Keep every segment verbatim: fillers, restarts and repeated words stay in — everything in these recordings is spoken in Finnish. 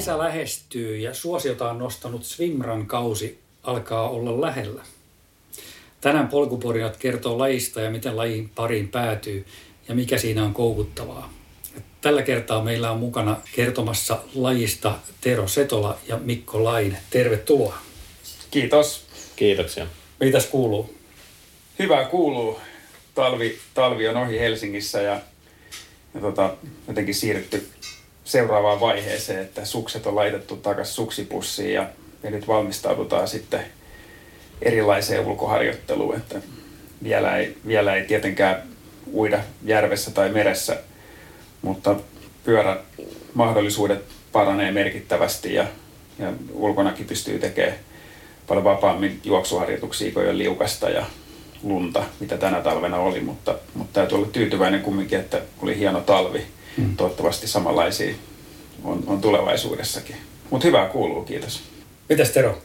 Kesä lähestyy ja suosiota on nostanut swimrun kausi alkaa olla lähellä. Tänään polkuporinat kertoo lajista ja miten lajin pariin päätyy ja mikä siinä on koukuttavaa. Tällä kertaa meillä on mukana kertomassa lajista Tero Setola ja Mikko Laine. Tervetuloa. Kiitos. Kiitoksia. Mitäs kuuluu? Hyvää kuuluu. Talvi, talvi on ohi Helsingissä ja, ja tota, jotenkin siirrytty seuraavaan vaiheeseen, että sukset on laitettu takaisin suksipussiin ja, ja nyt valmistaudutaan sitten erilaiseen ulkoharjoitteluun. Että vielä, ei, vielä ei tietenkään uida järvessä tai meressä, mutta pyörämahdollisuudet paranee merkittävästi ja, ja ulkonakin pystyy tekemään paljon vapaammin juoksuharjoituksia, kun ei ole liukasta ja lunta, mitä tänä talvena oli, mutta, mutta täytyy olla tyytyväinen kumminkin, että oli hieno talvi. Mm. Toivottavasti samanlaisia on, on tulevaisuudessakin. Mutta hyvää kuuluu, kiitos. Mitäs Tero?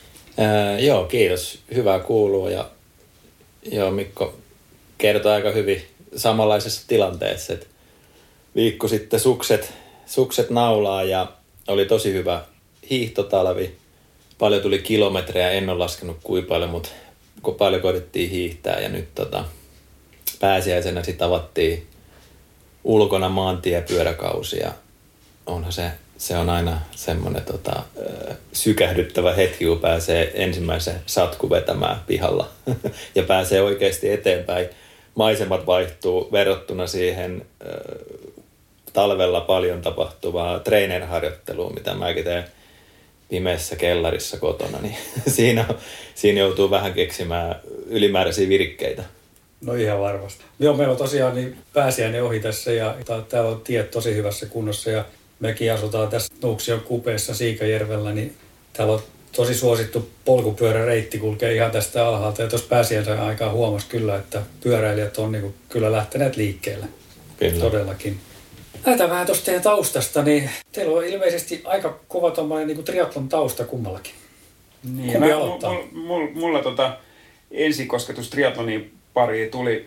Ää, joo, kiitos. Hyvää kuuluu ja joo, Mikko kertoi aika hyvin samanlaisessa tilanteessa, että viikko sitten sukset, sukset naulaa ja oli tosi hyvä hiihtotalvi. Paljon tuli kilometrejä, en ole laskenut kuinka paljon, mutta paljon koitettiin hiihtää ja nyt tota, pääsiäisenä sitten avattiin ulkona maantiepyöräkausi ja onhan se, se on aina semmoinen tota, sykähdyttävä hetki, kun pääsee ensimmäisen satku vetämään pihalla ja pääsee oikeasti eteenpäin. Maisemat vaihtuu verrattuna siihen äh, talvella paljon tapahtuvaa trainerharjoittelua, mitä mäkin teen pimeässä kellarissa kotona, niin siinä, siinä joutuu vähän keksimään ylimääräisiä virikkeitä. No ihan varmasti. Joo, meillä on tosiaan niin pääsiäinen ohi tässä ja täällä on tiet tosi hyvässä kunnossa ja mekin asutaan tässä Nuuksion kupeessa Siikajärvellä, niin täällä on tosi suosittu polkupyöräreitti kulkee ihan tästä alhaalta ja tuossa pääsiäisen aikaa huomasi kyllä, että pyöräilijät on niin kuin kyllä lähteneet liikkeelle. Kyllä. Todellakin. Lähdetään vähän tuosta teidän taustasta, niin teillä on ilmeisesti aika kova tommoinen niin kuin triathlon tausta kummallakin. Niin, Kumpi mä, aloittaa? Mulla, mulla, mulla tota ensikosketus triathlonin pariin tuli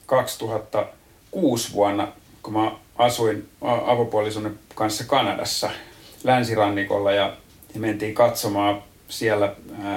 kaksituhattakuusi vuonna, kun mä asuin avopuolisoni kanssa Kanadassa länsirannikolla ja, ja mentiin katsomaan siellä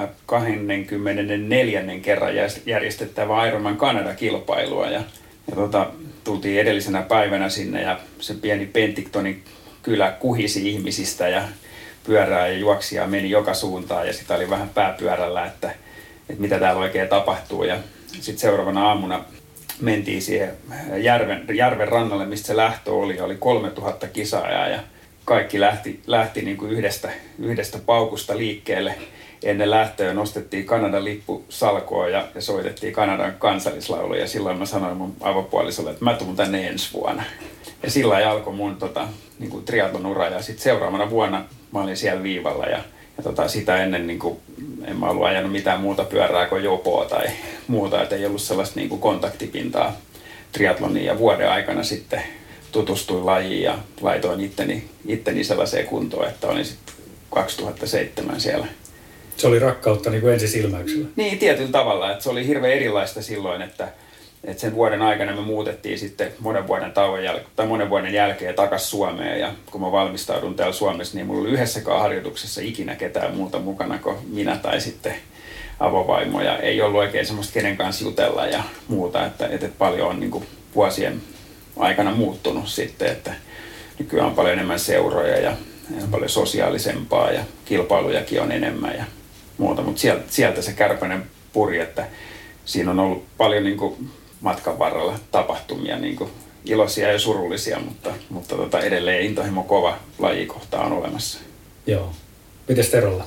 kaksikymmentäneljä kerran järjestettävää Ironman Kanada-kilpailua ja, ja tota, tultiin edellisenä päivänä sinne ja se pieni Pentictonin kylä kuhisi ihmisistä ja pyörää ja juoksia meni joka suuntaan ja sitä oli vähän pääpyörällä, että, että mitä täällä oikein tapahtuu ja sitten seuraavana aamuna mentiin siihen järven, järven rannalle, mistä se lähtö oli, oli kolmetuhatta kisaajaa ja kaikki lähti, lähti niin kuin yhdestä, yhdestä paukusta liikkeelle. Ennen lähtöä nostettiin Kanadan lippu salkoon ja, ja soitettiin Kanadan kansallislaulu ja silloin mä sanoin mun avopuolisolle, että mä tuun tänne ensi vuonna. Ja silloin alkoi mun tota, niin kuin triathlon ura ja sitten seuraavana vuonna mä olin siellä viivalla ja, ja tota, sitä ennen niin kuin, en mä ollut ajanut mitään muuta pyörää kuin jopoa tai muuta, että ei ollut sellaista niin kuin kontaktipintaa triathloniin ja vuoden aikana sitten tutustuin lajiin ja laitoin itteni, itteni sellaiseen kuntoon, että olin sitten kaksituhattaseitsemän siellä. Se oli rakkautta niin kuin ensisilmäyksellä. Niin, tietyllä tavalla. Että se oli hirveän erilaista silloin, että, että sen vuoden aikana me muutettiin sitten monen vuoden, tauon jäl- tai monen vuoden jälkeen takaisin Suomeen. Ja kun mä valmistaudun täällä Suomessa, niin mulla oli yhdessäkään harjoituksessa ikinä ketään muuta mukana kuin minä tai sitten avovaimo. Ja ei ollut oikein semmoista kenen kanssa jutella ja muuta, että, että paljon on niin kuin vuosien aikana muuttunut sitten, että nykyään on paljon enemmän seuroja ja, ja paljon sosiaalisempaa ja kilpailujakin on enemmän ja muuta, mutta sieltä, sieltä se kärpänen puri, että siinä on ollut paljon niin kuin matkan varrella tapahtumia, niin kuin iloisia ja surullisia, mutta, mutta tota edelleen intohimo kova lajikohta on olemassa. Joo. Mites Terolla?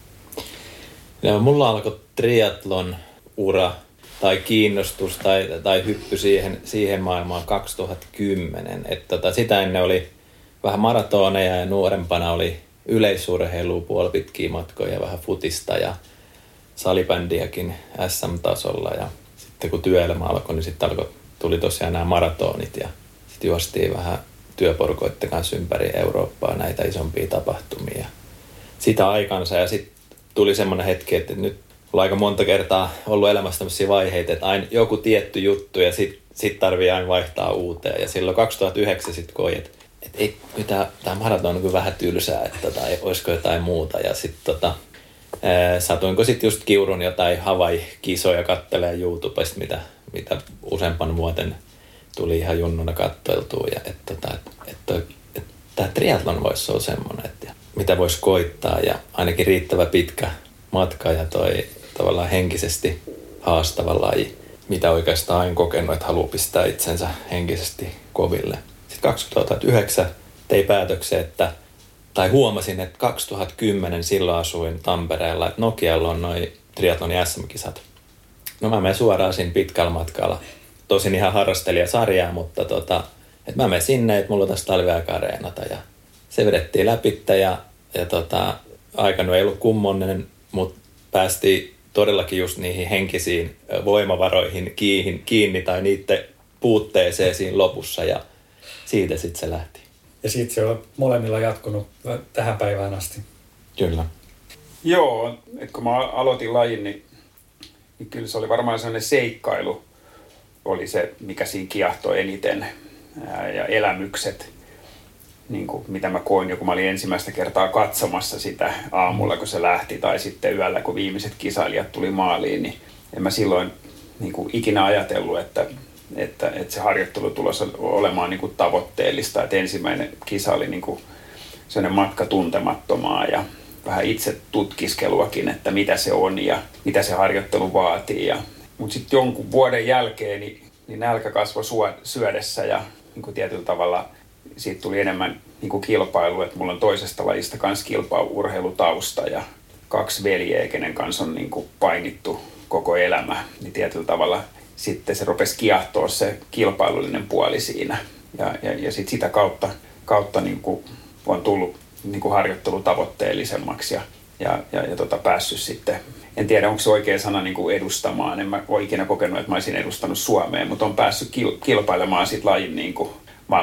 No, mulla alkoi triathlon ura tai kiinnostus tai, tai hyppy siihen, siihen maailmaan kaksituhattakymmenen. Et tota, sitä ennen oli vähän maratoneja ja nuorempana oli yleisurheilua, puolipitkiä matkoja ja vähän futista ja salibändiäkin äs äm-tasolla. Ja sitten kun työelämä alkoi, niin sitten alkoi, tuli tosiaan nämä maratonit ja sitten juostiin vähän työporukoiden kanssa ympäri Eurooppaa näitä isompia tapahtumia. Sitä aikansa ja sitten tuli semmoinen hetki, että nyt on aika monta kertaa ollut elämässä tämmöisiä vaiheita, että aina joku tietty juttu ja sitten sit tarvii aina vaihtaa uuteen. Ja silloin kaksituhattayhdeksän sitten koin, että että ei, tämä, tämä maraton on kyllä vähän tylsää, että tai olisiko jotain muuta. Ja sitten tota, ää, satuinko sitten just Kiurun jotain Hawaii-kisoja kattelee YouTubesta, mitä, mitä useampan vuoden tuli ihan junnuna kattoiltua. Ja että tota, et, et, et, et, tämä triathlon voisi olla semmoinen, että mitä voisi koittaa ja ainakin riittävä pitkä matka ja toi tavallaan henkisesti haastava laji, mitä oikeastaan aina kokenut, että haluaa pistää itsensä henkisesti koville. Sitten kaksituhattayhdeksän tein päätöksen, että, tai huomasin, että kaksituhattakymmenen silloin asuin Tampereella, että Nokialla on noi triathlonin S M-kisat. No mä menen suoraan siinä pitkällä matkalla. Tosin ihan harrastelijasarjaa, mutta tota, että mä menen sinne, että mulla on tässä talviaika reenata ja se vedettiin läpitte ja, ja tota, aikana ei ollut kummonen, mutta päästiin todellakin just niihin henkisiin voimavaroihin kiinni, kiinni tai niiden puutteeseen siinä lopussa ja siitä sitten se lähti. Ja siitä se on molemmilla jatkunut tähän päivään asti. Kyllä. Joo, että kun mä aloitin lajin, niin, niin kyllä se oli varmaan sellainen seikkailu, oli se, mikä siinä kiehtoi eniten ää, ja elämykset, niin kuin, mitä mä koin jo, kun mä olin ensimmäistä kertaa katsomassa sitä aamulla, kun se lähti, tai sitten yöllä, kun viimeiset kisailijat tuli maaliin, niin en mä silloin niin kuin, ikinä ajatellut, että, että, että se harjoittelu tulossa olemaan niin kuin, tavoitteellista, että ensimmäinen kisa oli niin kuin, sellainen matka tuntemattomaa ja vähän itse tutkiskeluakin, että mitä se on ja mitä se harjoittelu vaatii. Ja, mutta sitten jonkun vuoden jälkeen niin, niin nälkä kasvoi syödessä ja niin kuin tietyllä tavalla siitä tuli enemmän niin kuin kilpailu, että mulla on toisesta lajista kanssa kilpaurheilutausta ja kaksi veljeä, kenen kanssa on niin kuin painittu koko elämä. Niin tietyllä tavalla sitten se rupesi kiehtoa se kilpailullinen puoli siinä. Ja, ja, ja sitten sitä kautta, kautta niin kuin on tullut niin kuin harjoittelu tavoitteellisemmaksi ja, ja, ja, ja tota, päässyt sitten, en tiedä onko se oikea sana niin kuin edustamaan, en mä ole ikinä kokenut, että mä olisin edustanut Suomeen, mutta on päässyt kil, kilpailemaan sit lajin niin kuin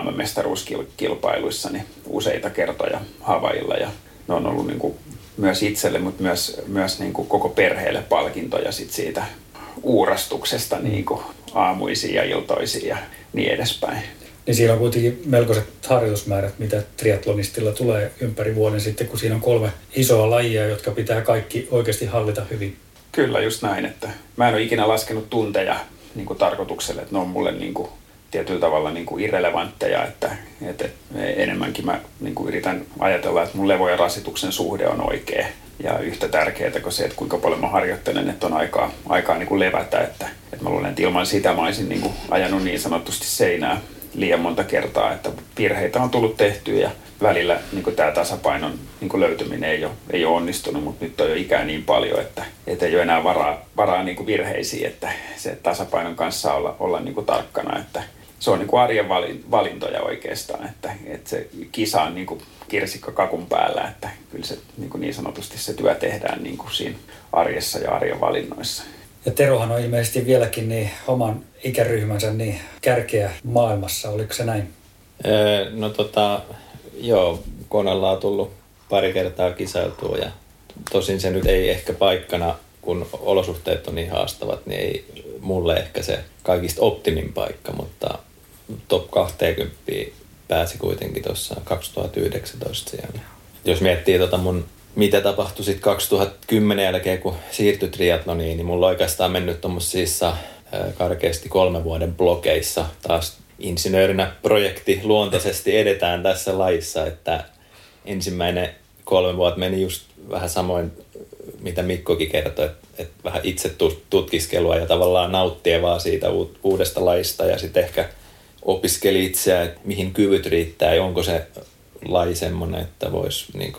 maailmanmestaruuskilpailuissa niin useita kertoja Havailla ja ne on ollut niin kuin myös itselle, mutta myös, myös niin kuin koko perheelle palkintoja sit siitä uurastuksesta niin kuin aamuisiin ja iltoisiin ja niin edespäin. Niin siinä on kuitenkin melkoiset harjoitusmäärät, mitä triathlonistilla tulee ympäri vuoden sitten, kun siinä on kolme isoa lajia, jotka pitää kaikki oikeasti hallita hyvin. Kyllä, just näin, että mä en ole ikinä laskenut tunteja niin kuin tarkoitukselle, että ne on mulle niin kuin tietyllä tavalla niin kuin irrelevantteja, että, että enemmänkin mä niin kuin yritän ajatella, että mun levo- ja rasituksen suhde on oikea ja yhtä tärkeää kuin se, että kuinka paljon mä harjoittelen, että on aikaa, aikaa niin kuin levätä, että, että mä luulen, että ilman sitä mä olisin niin kuin ajanut niin sanotusti seinää liian monta kertaa, että virheitä on tullut tehtyä ja välillä niin kuin tämä tasapainon niin kuin löytyminen ei ole, ei ole onnistunut, mutta nyt on jo ikää niin paljon, että, että ei ole enää varaa, varaa niin kuin virheisiin, että se tasapainon kanssa olla, olla niin kuin tarkkana, että se on niin kuin arjen valintoja oikeastaan, että, että se kisa on niin kuin kirsikka kakun päällä, että kyllä se niin, kuin niin sanotusti se työ tehdään niin kuin siinä arjessa ja arjen valinnoissa. Ja Terohan on ilmeisesti vieläkin niin oman ikäryhmänsä niin kärkeä maailmassa, oliko se näin? Öö, no tota, joo, Konalla on tullut pari kertaa kisailtua ja tosin se nyt ei ehkä paikkana, kun olosuhteet on niin haastavat, niin ei mulle ehkä se kaikista optimin paikka, mutta top kaksikymmentä pääsi kuitenkin tuossa kaksituhattayhdeksäntoista siellä. Jos miettii tota mun, mitä tapahtui sitten kaksituhattakymmenen jälkeen, kun siirtyi triathloniin, niin mulla on oikeastaan mennyt tuommoisissa karkeasti kolmen vuoden blogeissa taas insinöörinä projekti luontaisesti edetään tässä lajissa, että ensimmäinen kolme vuotta meni just vähän samoin, mitä Mikkokin kertoi, että, että vähän itse tutkiskelua ja tavallaan nauttia vaan siitä uudesta lajista ja sitten ehkä opiskeli itseään, että mihin kyvyt riittää ja onko se laji semmoinen, että voisi niin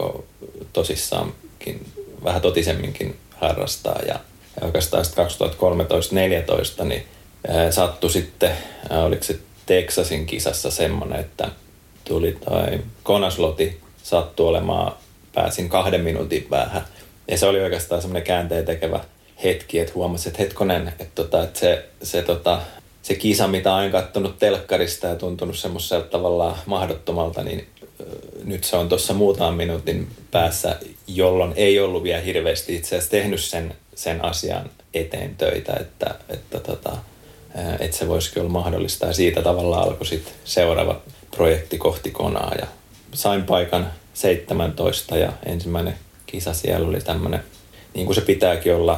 tosissaankin vähän totisemminkin harrastaa. Ja, ja oikeastaan sitten kaksituhattakolmetoista neljätoista niin ää, sattui sitten, ää, oliko se Texasin kisassa semmoinen, että tuli toi Konasloti sattui olemaan, pääsin kahden minuutin päähän. Ja se oli oikeastaan semmoinen käänteen tekevä hetki, että huomasin, että hetkonen, että, tota, että se, se, tota, se kisa, mitä olen katsonut telkkarista ja tuntunut semmoiselta tavallaan mahdottomalta, niin nyt se on tuossa muutaman minuutin päässä, jolloin ei ollut vielä hirveästi itse asiassa tehnyt sen, sen asian eteen töitä, että, että tota, että se voisikin olla mahdollista. Ja siitä tavallaan alkoi sitten seuraava projekti kohti Konaa. Ja sain paikan seitsemäntoista ja ensimmäinen kisa siellä oli tämmöinen, niin kuin se pitääkin olla,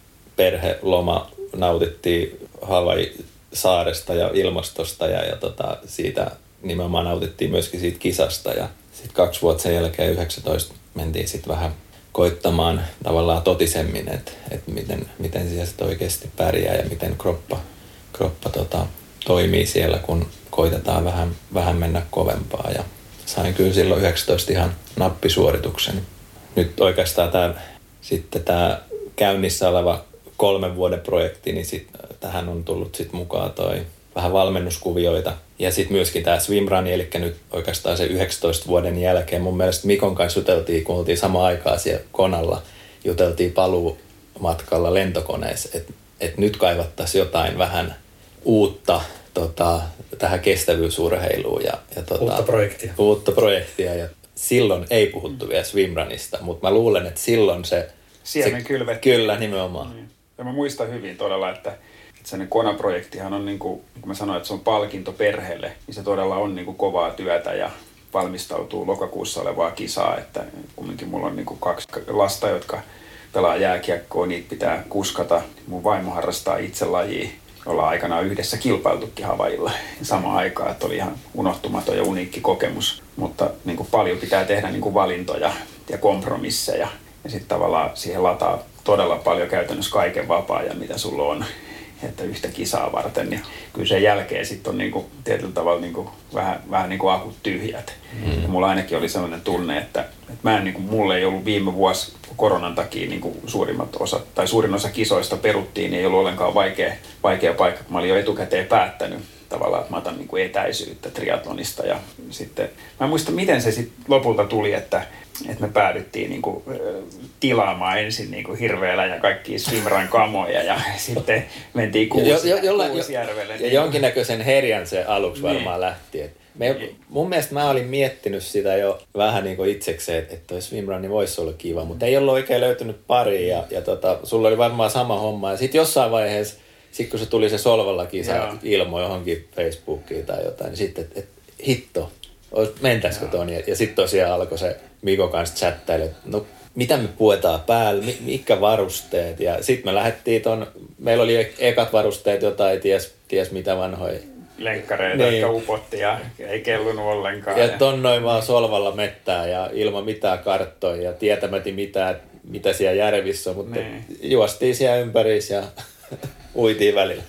perheloma, nautittiin Hawaii-saaresta ja ilmastosta ja, ja tota, siitä nimenomaan nautittiin myöskin siitä kisasta. Ja sitten kaksi vuotta sen jälkeen yhdeksäntoista mentiin sitten vähän koittamaan tavallaan totisemmin, että et miten, miten siellä sitten oikeasti pärjää ja miten kroppa, kroppa tota, toimii siellä, kun koitetaan vähän, vähän mennä kovempaa. Ja sain kyllä silloin yhdeksäntoista ihan nappisuorituksen. Nyt oikeastaan tämä, sitten tämä käynnissä oleva kolmen vuoden projekti, niin sit, tähän on tullut sit mukaan toi vähän valmennuskuvioita. Ja sitten myöskin tämä swimrun, eli nyt oikeastaan se yhdeksäntoista vuoden jälkeen mun mielestä Mikon kanssa juteltiin, kun oltiin samaan aikaan siellä Konalla, juteltiin paluumatkalla lentokoneessa, että et nyt kaivattaisiin jotain vähän uutta tota, tähän kestävyysurheiluun. Ja, ja tota, uutta projektia. Uutta projektia, ja silloin ei puhuttu vielä swimrunista, mutta mä luulen, että silloin se... Siemen kylvettiin. Kyllä, nimenomaan. Niin. Ja mä muistan hyvin todella, että sellainen Kona-projektihan on, niin kuin, niin kuin mä sanoin, että se on palkinto perheelle, niin se todella on niin kuin kovaa työtä ja valmistautuu lokakuussa olevaa kisaa, että kumminkin mulla on niin kuin kaksi lasta, jotka pelaa jääkiekkoa, niitä pitää kuskata. Mun vaimo harrastaa itse lajia, ollaan aikanaan yhdessä kilpailtukin Havailla samaan aikaan, että oli ihan unohtumaton ja uniikki kokemus, mutta niin kuin paljon pitää tehdä niin kuin valintoja ja kompromisseja ja sitten tavallaan siihen lataa todella paljon käytännössä kaiken vapaa-ajan, mitä sulla on, että yhtä kisaa varten, niin kyllä sen jälkeen sitten on niinku, tietyllä tavalla niinku, vähän, vähän niinku akut tyhjät. Mm. Ja mulla ainakin oli sellainen tunne, että, että mä en, niinku, mulle ei ollut viime vuosi koronan takia niinku, suurimmat osa, tai suurin osa kisoista peruttiin, niin ei ollut ollenkaan vaikea, vaikea paikka, kun mä olin jo etukäteen päättänyt tavallaan, että mä otan niinku etäisyyttä triathlonista. Ja sitten, mä en muista, miten se sitten lopulta tuli, että että me päädyttiin niinku, tilaamaan ensin niinku hirveellä ja kaikkia swimrun kamoja ja sitten mentiin Kuusi, jo, jo, jolla, Kuusijärvelle. Jo, ja jonkinnäköisen herjan se aluksi niin varmaan lähti. Et me, mun mielestä mä olin miettinyt sitä jo vähän niinku itsekseen, että et toi swimrun voisi olla kiva, mutta ei ollut oikein löytynyt pari ja, ja tota, sulla oli varmaan sama homma. Ja sitten jossain vaiheessa, sit kun se tuli se Solvalla kisa ilmo johonkin Facebookiin tai jotain, niin sitten, että et, hitto, mentäisikö ton? Ja, ja sitten tosiaan alkoi se Mikon kanssa chattailla, että no mitä me puetaan päällä, mitkä varusteet. Ja sitten me lähdettiin ton, meillä oli ekat varusteet jotain, ties, ties mitä vanhoja. Lenkkareita, niin, jotka upotti ja ei kellunut ollenkaan. Ja, ja tonnoin vaan Solvalla mettää ja ilman mitään karttoja ja tietämäti mitään, mitä siellä järvissä on, mutta niin juostiin siellä ympäriinsä ja uitiin välillä.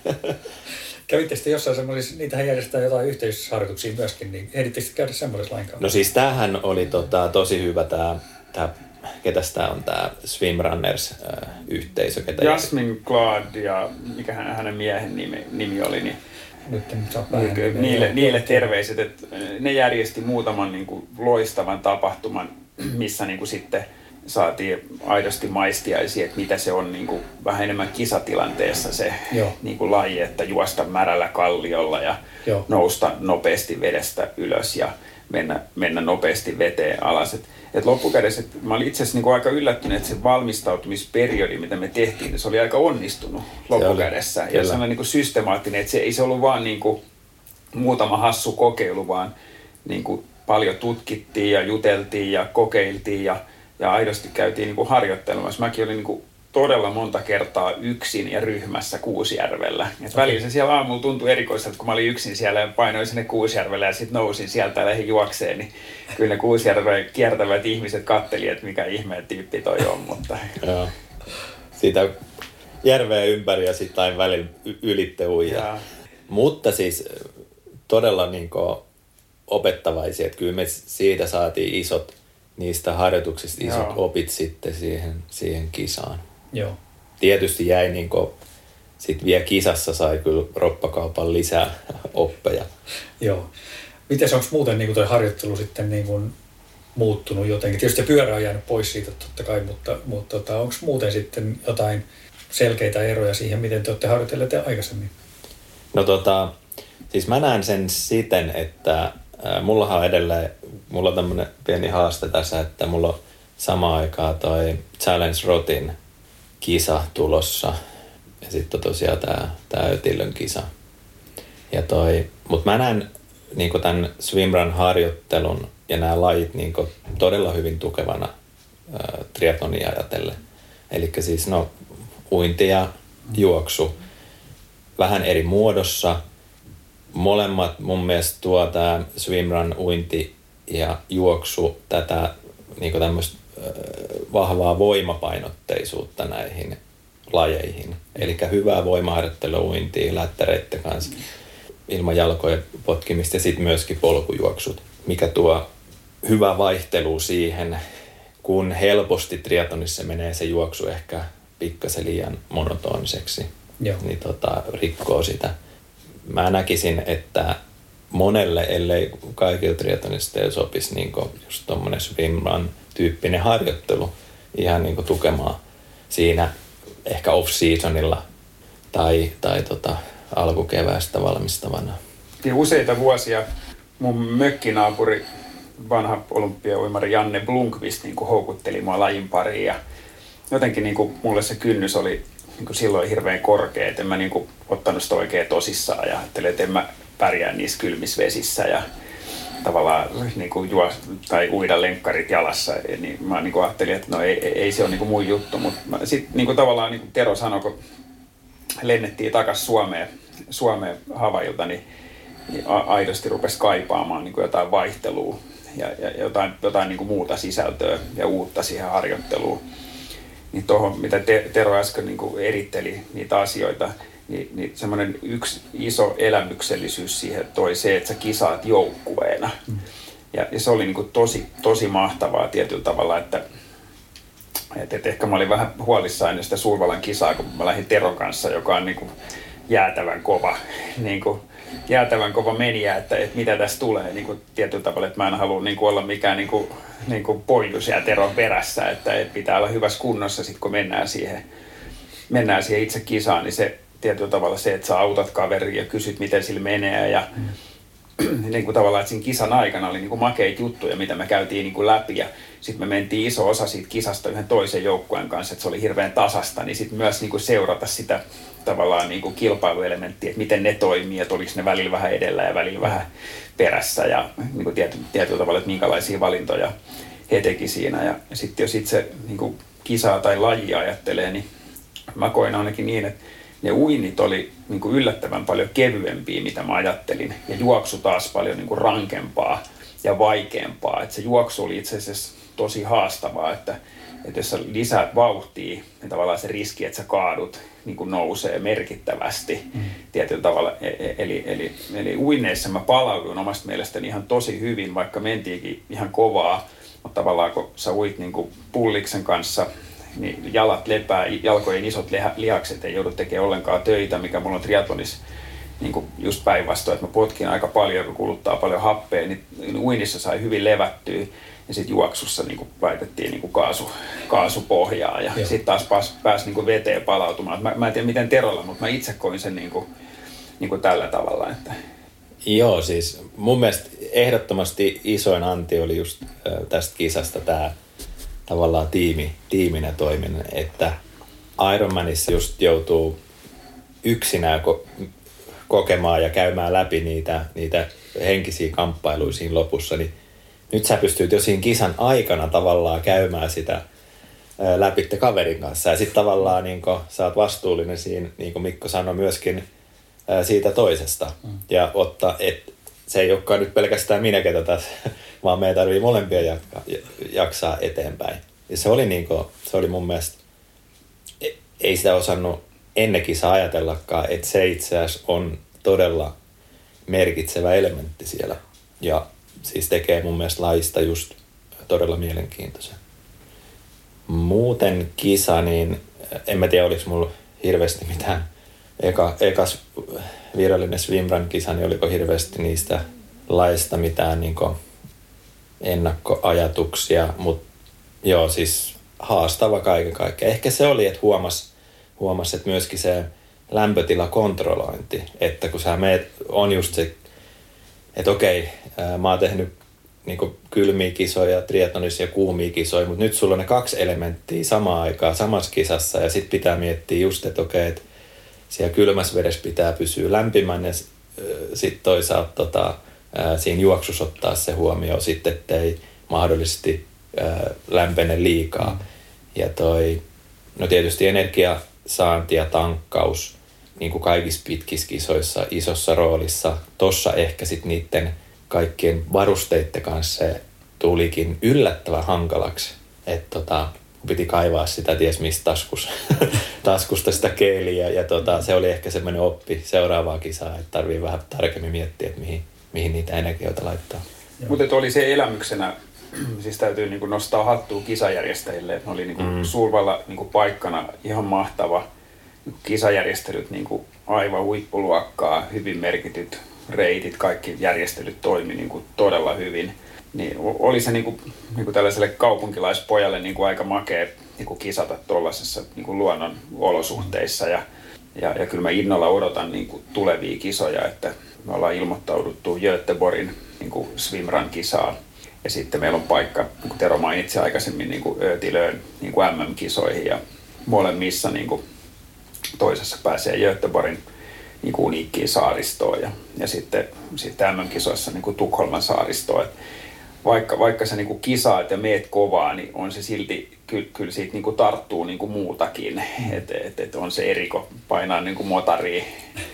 Kävitte sitten jossain semmoisissa, niitähän järjestetään jotain yhteisharjoituksia myöskin, niin ehdittekö käydä semmoisessa lainkaan? No siis tämähän oli tota, tosi hyvä tämä, tämä ketäs tämä on tämä Swimrunners-yhteisö? Ketä Jasmin Claude ja mikä hänen miehen nimi, nimi oli, niin nyt en saa niille, niille, niille terveiset, että ne järjesti muutaman niin kuin loistavan tapahtuman, missä niin kuin sitten saatiin aidosti maistiaisia, että mitä se on niin kuin vähän enemmän kisatilanteessa se niin kuin laji, että juosta märällä kalliolla ja Joo. nousta nopeasti vedestä ylös ja mennä, mennä nopeasti veteen alas. Et, et loppukädessä, et mä olin itse asiassa niin kuin aika yllättynyt, että se valmistautumisperiodi, mitä me tehtiin, niin se oli aika onnistunut loppukädessä. Ja se on niin kuin systemaattinen, että se ei se ollut vaan niin kuin muutama hassu kokeilu, vaan niin kuin paljon tutkittiin ja juteltiin ja kokeiltiin ja Ja aidosti käytiin niin kuin harjoittelemassa. Mäkin olin niin kuin todella monta kertaa yksin ja ryhmässä Kuusijärvellä. Et välillä se siellä aamulla tuntui erikoiselta, kun mä olin yksin siellä ja painoin sinne Kuusijärvelle ja sitten nousin sieltä ja lähdin juokseen. Niin kyllä ne Kuusijärven kiertävät ihmiset katteli, että mikä ihmeen tyyppi toi on. Mutta joo. Siitä järveä ympäri ja sitten aina välillä ylitte uijaa. Mutta siis todella niin kuin opettavaisia. Että kyllä me siitä saatiin isot niistä harjoituksista isot Joo. opit sitten siihen, siihen kisaan. Joo. Tietysti jäi niin kuin, sit vielä kisassa sai kyllä roppakaupan lisää oppeja. Joo. Mites onko muuten niin toi harjoittelu sitten niin kuin muuttunut jotenkin? Tietysti pyörä on jäänyt pois siitä totta kai, mutta, mutta tota, onko muuten sitten jotain selkeitä eroja siihen, miten te olette harjoitelleet aikaisemmin? No tota, siis mä näen sen siten, että mullahan on edelleen, mulla on tämmönen pieni haaste tässä, että mulla on samaan aikaan toi Challenge Rotin kisa tulossa ja sitten tosiaan tää, tää Ötilön kisa. Ja toi, mut mä näen niinku tän swimrun harjoittelun ja nämä lajit niinku todella hyvin tukevana ää, triathlonia ajatellen. Elikkä siis no uinti ja juoksu vähän eri muodossa. Molemmat mun mielestä tuo tää swimrun, uinti ja juoksu tätä niinku tämmöistä vahvaa voimapainotteisuutta näihin lajeihin. Eli hyvää voimaharjoittelua uintia lättäreiden kanssa ilman jalkojen potkimista ja sitten myöskin polkujuoksut, mikä tuo hyvää vaihtelua siihen, kun helposti triathlonissa menee se juoksu ehkä pikkasen liian monotoniseksi, Joo. niin tota, rikkoo sitä. Mä näkisin, että monelle, ellei kaikilla triathonisteilla sopisi niin just tommonen swimrun tyyppinen harjoittelu ihan niin tukemaan siinä ehkä off-seasonilla tai, tai tota, alkukeväästä valmistavana. Useita vuosia mun mökkinaapuri, vanha olympiauimari Janne Blomqvist niin houkutteli mua lajin pariin ja jotenkin niin kuin mulle se kynnys oli niin kuin silloin hirveän korkea, että en mä niin kuin ottanut sitä oikein tosissaan ja ajattelin, että en mä pärjää niissä kylmissä vesissä ja tavallaan niin kuin juos, tai uida lenkkarit jalassa, niin mä niin kuin ajattelin, että no ei, ei se ole niin kuin mun juttu, mutta sitten niin kuin tavallaan niin kuin Tero sanoi, kun lennettiin takaisin Suomeen, Suomeen Havailta, niin, niin aidosti rupesi kaipaamaan niin kuin jotain vaihtelua ja, ja jotain, jotain niin kuin muuta sisältöä ja uutta siihen harjoitteluun. Niin tuohon, mitä te, Tero äsken niin kuin eritteli niitä asioita, niin, niin semmoinen yksi iso elämyksellisyys siihen toi se, että sä kisaat joukkueena. Mm. Ja, ja se oli niin kuin tosi, tosi mahtavaa tietyllä tavalla, että et, et ehkä mä olin vähän huolissaan ennen sitä Suurvallan kisaa, kun mä lähdin Teron kanssa, joka on niin kuin jäätävän kova, niin kuin jäätävän kova meniä, että, että mitä tässä tulee niin kuin tietyllä tavalla, että mä en halua niin kuin olla mikään niin kuin, niin kuin poijus ja Teron perässä, että, että pitää olla hyvässä kunnossa sit kun mennään siihen, mennään siihen itse kisaan, niin se tietyllä tavalla se, että sä autat kaveria ja kysyt, miten sillä menee ja mm. niin kuin tavallaan, että siinä kisan aikana oli niin kuin makeita juttuja, mitä me käytiin niin kuin läpi ja sitten me mentiin iso osa siitä kisasta yhden toisen joukkueen kanssa, että se oli hirveän tasasta, niin sitten myös niin kuin seurata sitä tavallaan niin kuin kilpailuelementtiä, että miten ne toimii, että oliko ne välillä vähän edellä ja välillä vähän perässä ja niin kuin tiety, tietyllä tavalla, että minkälaisia valintoja he teki siinä ja sitten jos itse niin kuin kisaa tai lajia ajattelee, niin mä koin ainakin niin, että ne uinnit oli niin kuin yllättävän paljon kevyempiä, mitä mä ajattelin, ja juoksu taas paljon niin kuin rankempaa ja vaikeampaa. Et se juoksu oli itse asiassa tosi haastavaa, että, että jos sä lisäät vauhtia, niin tavallaan se riski, että sä kaadut, niin kuin nousee merkittävästi mm. tietyllä tavalla. Eli, eli, eli uinneissa mä palauduin omasta mielestäni ihan tosi hyvin, vaikka mentiinkin ihan kovaa, mutta tavallaan kun sä uit niin kuin pulliksen kanssa, niin jalat lepää, jalkojen isot lihakset ei joudu tekemään ollenkaan töitä, mikä mulla on triathlonissa niin kuin just päinvastoin, että mä potkin aika paljon, kun kuluttaa paljon happea, niin uinnissa sai hyvin levättyä ja sitten juoksussa niin kuin laitettiin niin kuin kaasu, kaasupohjaa ja sitten taas pääsi pääs niin kuin veteen palautumaan. Mä, mä en tiedä miten Terolla, mutta mä itse koin sen niin kuin, niin kuin tällä tavalla. Että. Joo, siis mun mielestä ehdottomasti isoin anti oli just äh, tästä kisasta tää tavallaan tiimi, tiiminä toiminen, että Ironmanissa just joutuu yksinään ko- kokemaan ja käymään läpi niitä, niitä henkisiä kamppailuja siinä lopussa, niin nyt sä pystyt jo siinä kisan aikana tavallaan käymään sitä ää, läpi kaverin kanssa ja sitten tavallaan niin kun, sä oot vastuullinen siinä, niin kuin Mikko sanoi myöskin ää, siitä toisesta mm. ja ottaa, että se ei olekaan nyt pelkästään minä, ketä tässä, vaan meidän tarvii molempia jaksaa, jaksaa eteenpäin. Ja se oli, niin kuin, se oli mun mielestä, ei sitä osannut ennenkin saa ajatellakaan, että se itse asiassa on todella merkitsevä elementti siellä. Ja siis tekee mun mielestä lajista just todella mielenkiintoisen. Muuten kisa, niin en mä tiedä, oliko mulla hirveästi mitään eka, ekas virallinen swimrun kisa, niin oliko hirveästi niistä laista mitään niin kuin ennakkoajatuksia, mutta joo, siis haastava kaiken kaikkiaan. Ehkä se oli, että huomas, huomas, että myöskin se lämpötilakontrollointi, että kun sä meet, on just se, että okei, ää, mä oon tehnyt niin kuin kylmiä kisoja, triathlonissa ja kuumia kisoja, mutta nyt sulla on ne kaksi elementtiä samaan aikaan samassa kisassa ja sit pitää miettiä just, että okei, että siellä kylmässä vedessä pitää pysyä lämpimän ja sitten toisaalta tota, ää, siinä juoksussa ottaa se huomioon sitten, ettei mahdollisesti ää, lämpene liikaa. Mm. Ja toi, no tietysti energiasaanti ja tankkaus, niin kuin kaikissa pitkissä kisoissa, isossa roolissa. Tossa ehkä sitten niiden kaikkien varusteiden kanssa se tulikin yllättävän hankalaksi. Että tota, piti kaivaa sitä ties mistä taskus, taskusta sitä keeliä. Ja tota, se oli ehkä semmoinen oppi seuraavaa kisaa, että tarvii vähän tarkemmin miettiä, että mihin, mihin niitä energioita laittaa. Mutta oli se elämyksenä, siis täytyy niinku nostaa hattua kisajärjestäjille, että ne oli niinku mm. Suurvalla niinku paikkana ihan mahtava. Kisajärjestelyt niinku aivan huippuluokkaa, hyvin merkityt reitit, kaikki järjestelyt toimi niinku todella hyvin. Niin oli se niinku, niinku tällaiselle kaupunkilaispojalle niinku aika makea niinku kisata tuollaisessa niinku luonnon olosuhteissa. Ja, ja, ja kyllä mä innolla odotan niinku tulevia kisoja, että me ollaan ilmoittauduttu Göteborgin niinku swimrun-kisaan. Ja sitten meillä on paikka, niin kuin Tero mainitsi aikaisemmin, niin kuin Ötilöön niin kuin M M-kisoihin ja molemmissa niin kuin toisessa pääsee Göteborgin niin kuin uniikkiin saaristoon ja, ja sitten, sitten M M-kisoissa niin kuin Tukholman saaristoon. Et vaikka, vaikka sä niin kuin kisaat ja meet kovaa, niin on se silti, kyllä, kyllä siitä niin kuin tarttuu niin kuin muutakin. Että et, et on se eri, kun painaa niin kuin motaria.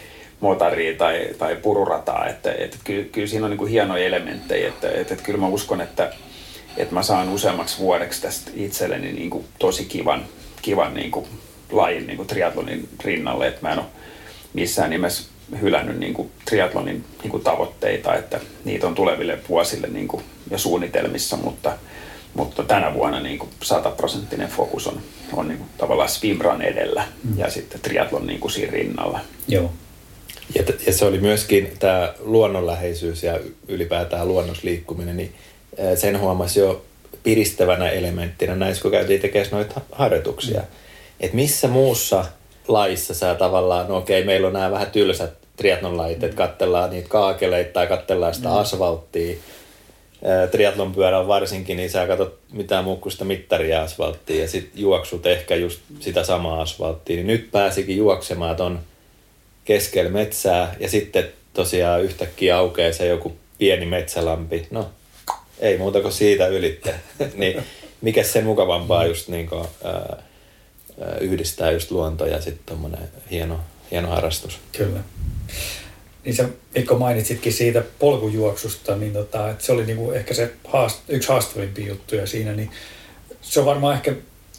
motaria tai, tai pururataa, että, että kyllä, kyllä siinä on niin kuin hienoja elementtejä, että, että, että kyllä mä uskon, että, että mä saan useammaksi vuodeksi tästä itselleni niin kuin tosi kivan, kivan niin kuin lajin niin kuin triathlonin rinnalle, että mä en ole missään nimessä hylännyt niin kuin triathlonin niin kuin tavoitteita, että niitä on tuleville vuosille niin kuin jo suunnitelmissa, mutta, mutta tänä vuonna niin kuin sataprosenttinen fokus on, on niin kuin tavallaan swimrun edellä mm. ja sitten triathlon niin kuin siinä rinnalla. Joo. Ja, t- ja se oli myöskin tämä luonnonläheisyys ja ylipäätään luonnosliikkuminen, niin sen huomasi jo piristävänä elementtinä näissä, kun käytiin tekemään noita harjoituksia. Mm. Että missä muussa lajissa sä tavallaan, no okei, meillä on nämä vähän tylsät triathlon-lajit, että katsellaan niitä kaakeleita tai katsellaan sitä mm. asfalttia. Triathlon pyörä varsinkin, niin sä katsot mitään muu kuin sitä mittaria asfalttia ja sitten juoksut ehkä just sitä samaa asfalttia. Niin nyt pääsikin juoksemaan ton keskellä metsää ja sitten tosiaan yhtäkkiä aukeaa se joku pieni metsälampi. No, ei muuta kuin siitä ylitte. Niin, mikä sen mukavampaa just niin kuin, ää, yhdistää just luonto ja sitten tommonen hieno, hieno harrastus. Kyllä. Niin sä, Mikko, mainitsitkin siitä polkujuoksusta, niin tota, että se oli niinku ehkä se haast, yksi haastavimpia juttuja siinä, niin se on varmaan ehkä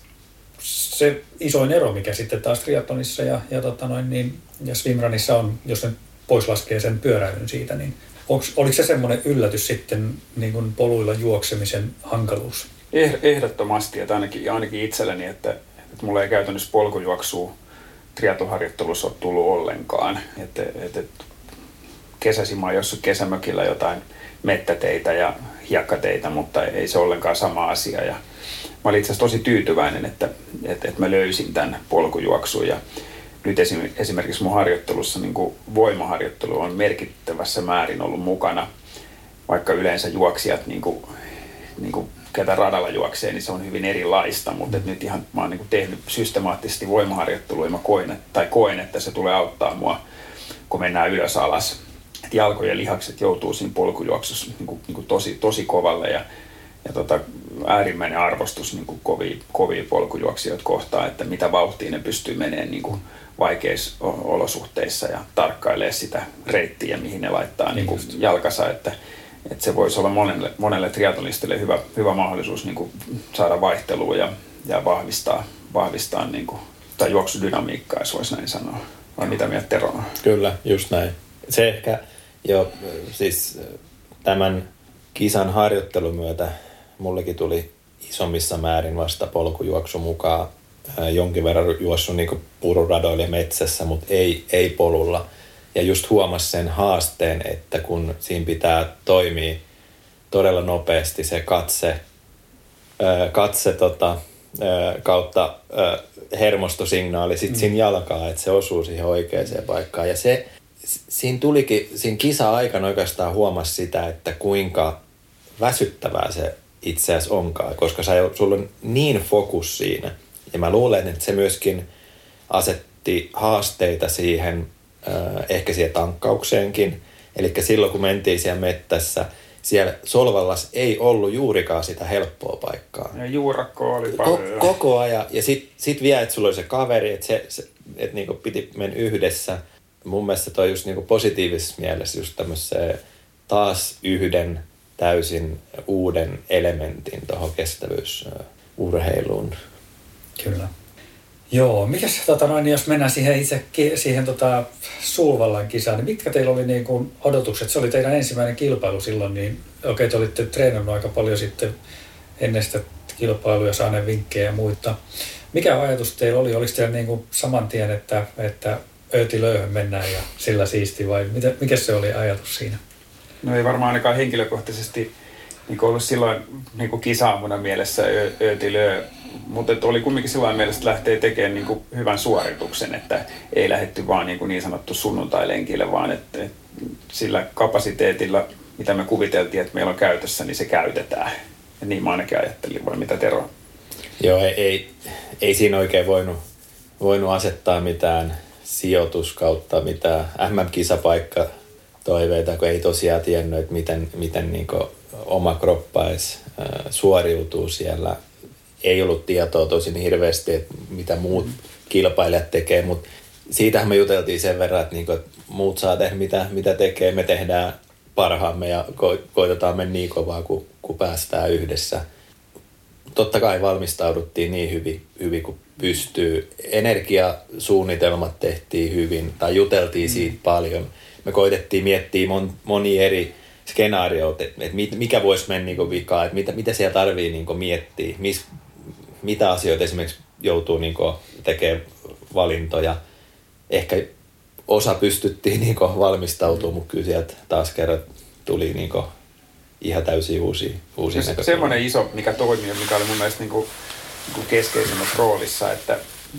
se isoin ero, mikä sitten taas triathlonissa ja, ja, tota noin, niin, ja swimrunissa on, jos ne pois laskee sen pyöräilyn siitä, niin onks, oliko se semmoinen yllätys sitten niin kuin poluilla juoksemisen hankaluus? Ehdottomasti, että ainakin, ainakin itselleni, että, että mulla ei käytännössä polkujuoksua triathlonharjoittelussa ole tullut ollenkaan. Että, että kesäisin mä oon jossain kesämökillä jotain mettäteitä ja hiekkateitä, mutta ei se ollenkaan sama asia. Ja mä olin itse asiassa tosi tyytyväinen, että, että, että mä löysin tämän polkujuoksun. Ja nyt esimerkiksi mun harjoittelussa niin kuin voimaharjoittelu on merkittävässä määrin ollut mukana, vaikka yleensä juoksijat, niin kuin, niin kuin ketä radalla juoksee, niin se on hyvin erilaista, mutta että nyt ihan mä oon niin kuin tehnyt systemaattisesti voimaharjoittelua ja mä koen, tai koen, että se tulee auttaa mua, kun mennään ylös alas. Että jalkojen lihakset joutuu siinä polkujuoksussa niin kuin, niin kuin tosi, tosi kovalle ja, ja tota, äärimmäinen arvostus niin kuin kovia, kovia polkujuoksijoita kohtaan, että mitä vauhtia ne pystyy menemään niin kuin vaikeissa olosuhteissa ja tarkkailee sitä reittiä, mihin ne laittaa niin kuin jalkansa, että, että se voisi olla monelle, monelle triathlonistille hyvä, hyvä mahdollisuus niin kuin saada vaihtelua ja, ja vahvistaa, vahvistaa niin kuin, tai juoksudynamiikkaa, jos voisi näin sanoa. Vai mitä mieltä Tero on? Kyllä, just näin. Se ehkä jo siis tämän kisan harjoittelun myötä mullekin tuli isommissa määrin vasta polkujuoksu mukaan. Jonkin verran juossut niin pururadoilla ja metsässä, mutta ei, ei polulla. Ja just huomasi sen haasteen, että kun siinä pitää toimia todella nopeasti se katse, katse tota, kautta hermostosignaali sit siinä jalkaa, että se osuu siihen oikeaan paikkaan. Ja se, siinä tulikin, siinä kisa-aikana oikeastaan huomasi sitä, että kuinka väsyttävää se itse asiassa onkaan, koska sä, sulla on niin fokus siinä. Ja mä luulen, että se myöskin aset, asetti haasteita siihen, ehkä siihen tankkaukseenkin. Eli silloin kun mentiin siellä mettässä, siellä Solvallas ei ollut juurikaan sitä helppoa paikkaa. Ja juurakko oli paljon. Ko- koko ajan. Ja sitten sit vielä, että sulla oli se kaveri, että, se, se, että niinku piti mennä yhdessä. Mun mielestä toi just niinku positiivisessa mielessä just tämmöiseen taas yhden täysin uuden elementin tuohon kestävyysurheiluun. Kyllä. Joo, mikäs, tota noin, jos mennään siihen itse siihen tota, Sulvallan kisaan, niin mitkä teillä oli niin kuin odotukset? Se oli teidän ensimmäinen kilpailu silloin, niin okei, okay, te olitte treenannut aika paljon sitten ennen sitä kilpailuja, saaneet vinkkejä ja muita. Mikä ajatus teillä oli? Oliko teillä niin kuin saman tien, että, että ööti löyhön mennään ja sillä siisti vai mitä, mikä se oli ajatus siinä? No ei varmaan ainakaan henkilökohtaisesti niin ollut silloin niin kisaamuna mielessä ööti löö. Mutta oli kumminkin sillä mielessä, että lähtee tekemään niin kuin hyvän suorituksen, että ei lähdetty vaan niin, kuin niin sanottu sunnuntailenkille, vaan että sillä kapasiteetilla, mitä me kuviteltiin, että meillä on käytössä, niin se käytetään. Ja niin mä ainakin ajattelin, vai mitä Tero? Joo, ei, ei, ei siinä oikein voinut, voinut asettaa mitään sijoituskautta, mitään M M-kisapaikka toiveita, kun ei tosiaan tiennyt, että miten, miten niin kuin oma kroppa edes äh, suoriutuu siellä. Ei ollut tietoa tosin hirveästi, että mitä muut kilpailijat tekee, mutta siitähän me juteltiin sen verran, että, niinku, että muut saa tehdä mitä, mitä tekee. Me tehdään parhaamme ja ko- koitetaan mennä niin kovaa, kun, kun päästään yhdessä. Totta kai valmistauduttiin niin hyvin, hyvin kuin pystyy. Energiasuunnitelmat tehtiin hyvin tai juteltiin siitä paljon. Me koitettiin miettiä mon, monia eri skenaarioita, että mikä voisi mennä niin vikaan, että mitä, mitä siellä tarvii niin miettiä, mis, mitä asioita esimerkiksi joutuu niin tekemään valintoja. Ehkä osa pystyttiin niin valmistautumaan, mutta kyllä sieltä taas kerran tuli niin ihan täysin uusia, uusia näkökulmia. Semmoinen iso, mikä toimi ja mikä oli mun mielestä niin kuin, niin kuin keskeisemmässä roolissa, että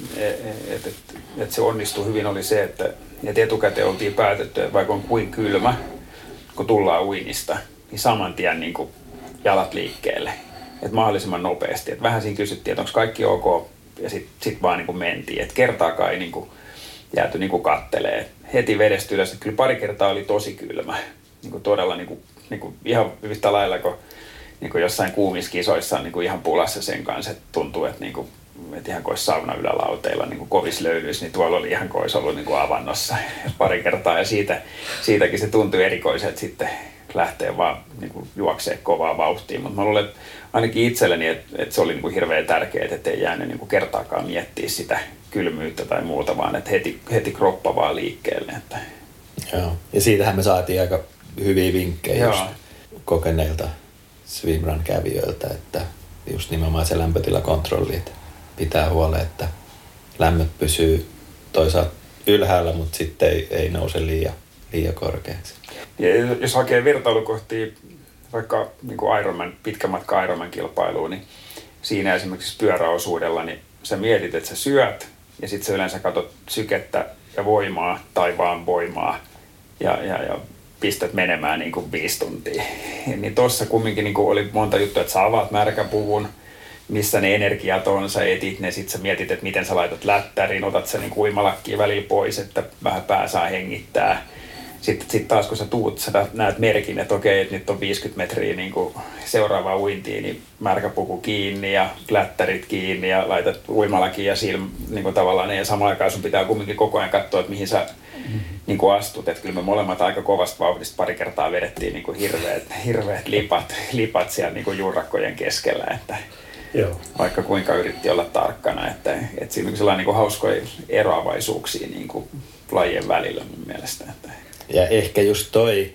et, et, et se onnistui hyvin, oli se, että et etukäteen oltiin päätetty, että vaikka on kuin kylmä, kun tullaan uinnista, niin saman tien niin kuin jalat liikkeelle. Että mahdollisimman nopeasti. Et vähän siinä kysyttiin, että onko kaikki ok, ja sitten sit vaan niin kuin mentiin. Että kertaakaan ei niin kuin jääty niin kuin kattelee. Heti vedestä ylös. Kyllä pari kertaa oli tosi kylmä. Niin kuin todella niin kuin, niin kuin ihan yhtä lailla kuin, niin kuin jossain kuumissa kisoissa on niin kuin ihan pulassa sen kanssa. Että tuntuu, että, niin kuin, että ihan kuin olisi sauna ylälauteilla niin kuin kovissa löylyissä, niin tuolla oli ihan kuin olisi ollut niin kuin avannossa pari kertaa. Ja siitä, siitäkin se tuntui erikoiselta sitten lähtee vaan niin kuin juoksee kovaa vauhtia. Mutta mä luulen, että ainakin itselleni, että, että se oli niin kuin hirveän tärkeää, että ei jäänyt niin kuin kertaakaan miettiä sitä kylmyyttä tai muuta, vaan että heti, heti kroppa vaan liikkeelle. Että. Joo. Ja siitähän me saatiin aika hyviä vinkkejä Joo. just kokeneilta swimrun kävijöiltä, että just nimenomaan se lämpötilakontrolli, että pitää huolen, että lämmöt pysyy toisaalta ylhäällä, mutta sitten ei, ei nouse liian, liian korkeaksi. Ja jos hakee vertailukohtia vaikka niin kuin Ironman, pitkän matka Ironman-kilpailuun, niin siinä esimerkiksi pyöräosuudella, niin sä mietit, että sä syöt ja sitten sä yleensä katsot sykettä ja voimaa tai vaan voimaa ja, ja, ja pistät menemään niin kuin viisi tuntia. Niin tossa kumminkin niin kuin oli monta juttua, että sä avaat märkäpuvun, missä ne energiat on, sä etit ne, sit sä mietit, että miten sä laitat lättäriin, otat sä niin uimalakkiin välillä pois, että vähän pää saa hengittää. Sitten sit taas kun sä tuut, sä näet merkin, että okei, että nyt on viisikymmentä metriä niin kuin seuraavaa uintia, niin märkäpuku kiinni ja lättärit kiinni ja laitat uimalakin ja silm, niin kuin tavallaan, ja samaan aikaan sun pitää kumminkin koko ajan katsoa, että mihin sä mm-hmm. niin kuin astut. Että kyllä me molemmat aika kovasta vauhdista pari kertaa vedettiin niin kuin hirveät, hirveät lipat, lipat siellä niin kuin juurakkojen keskellä, että Joo. vaikka kuinka yritti olla tarkkana, että, että siinä on sellainen niin kuin hauskoja eroavaisuuksia niin kuin lajien välillä mun mielestä. Että. Ja ehkä just toi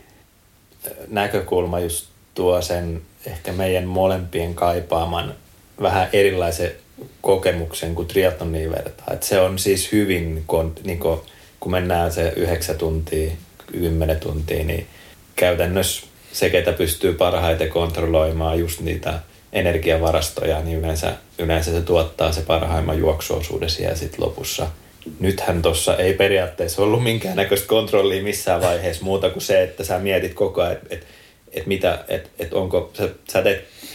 näkökulma just tuo sen ehkä meidän molempien kaipaaman vähän erilaisen kokemuksen kuin triathloniin vertaa. Et se on siis hyvin, kun, niin kun, kun mennään se yhdeksän tuntia, kymmenen tuntia, niin käytännössä se, ketä pystyy parhaiten kontrolloimaan just niitä energiavarastoja, niin yleensä, yleensä se tuottaa se parhaimman juoksuosuuden siellä sit lopussa. Nythän tuossa ei periaatteessa ollut minkäännäköistä kontrollia missään vaiheessa muuta kuin se, että sä mietit koko ajan, että et, et mitä, että et onko, sä, sä teet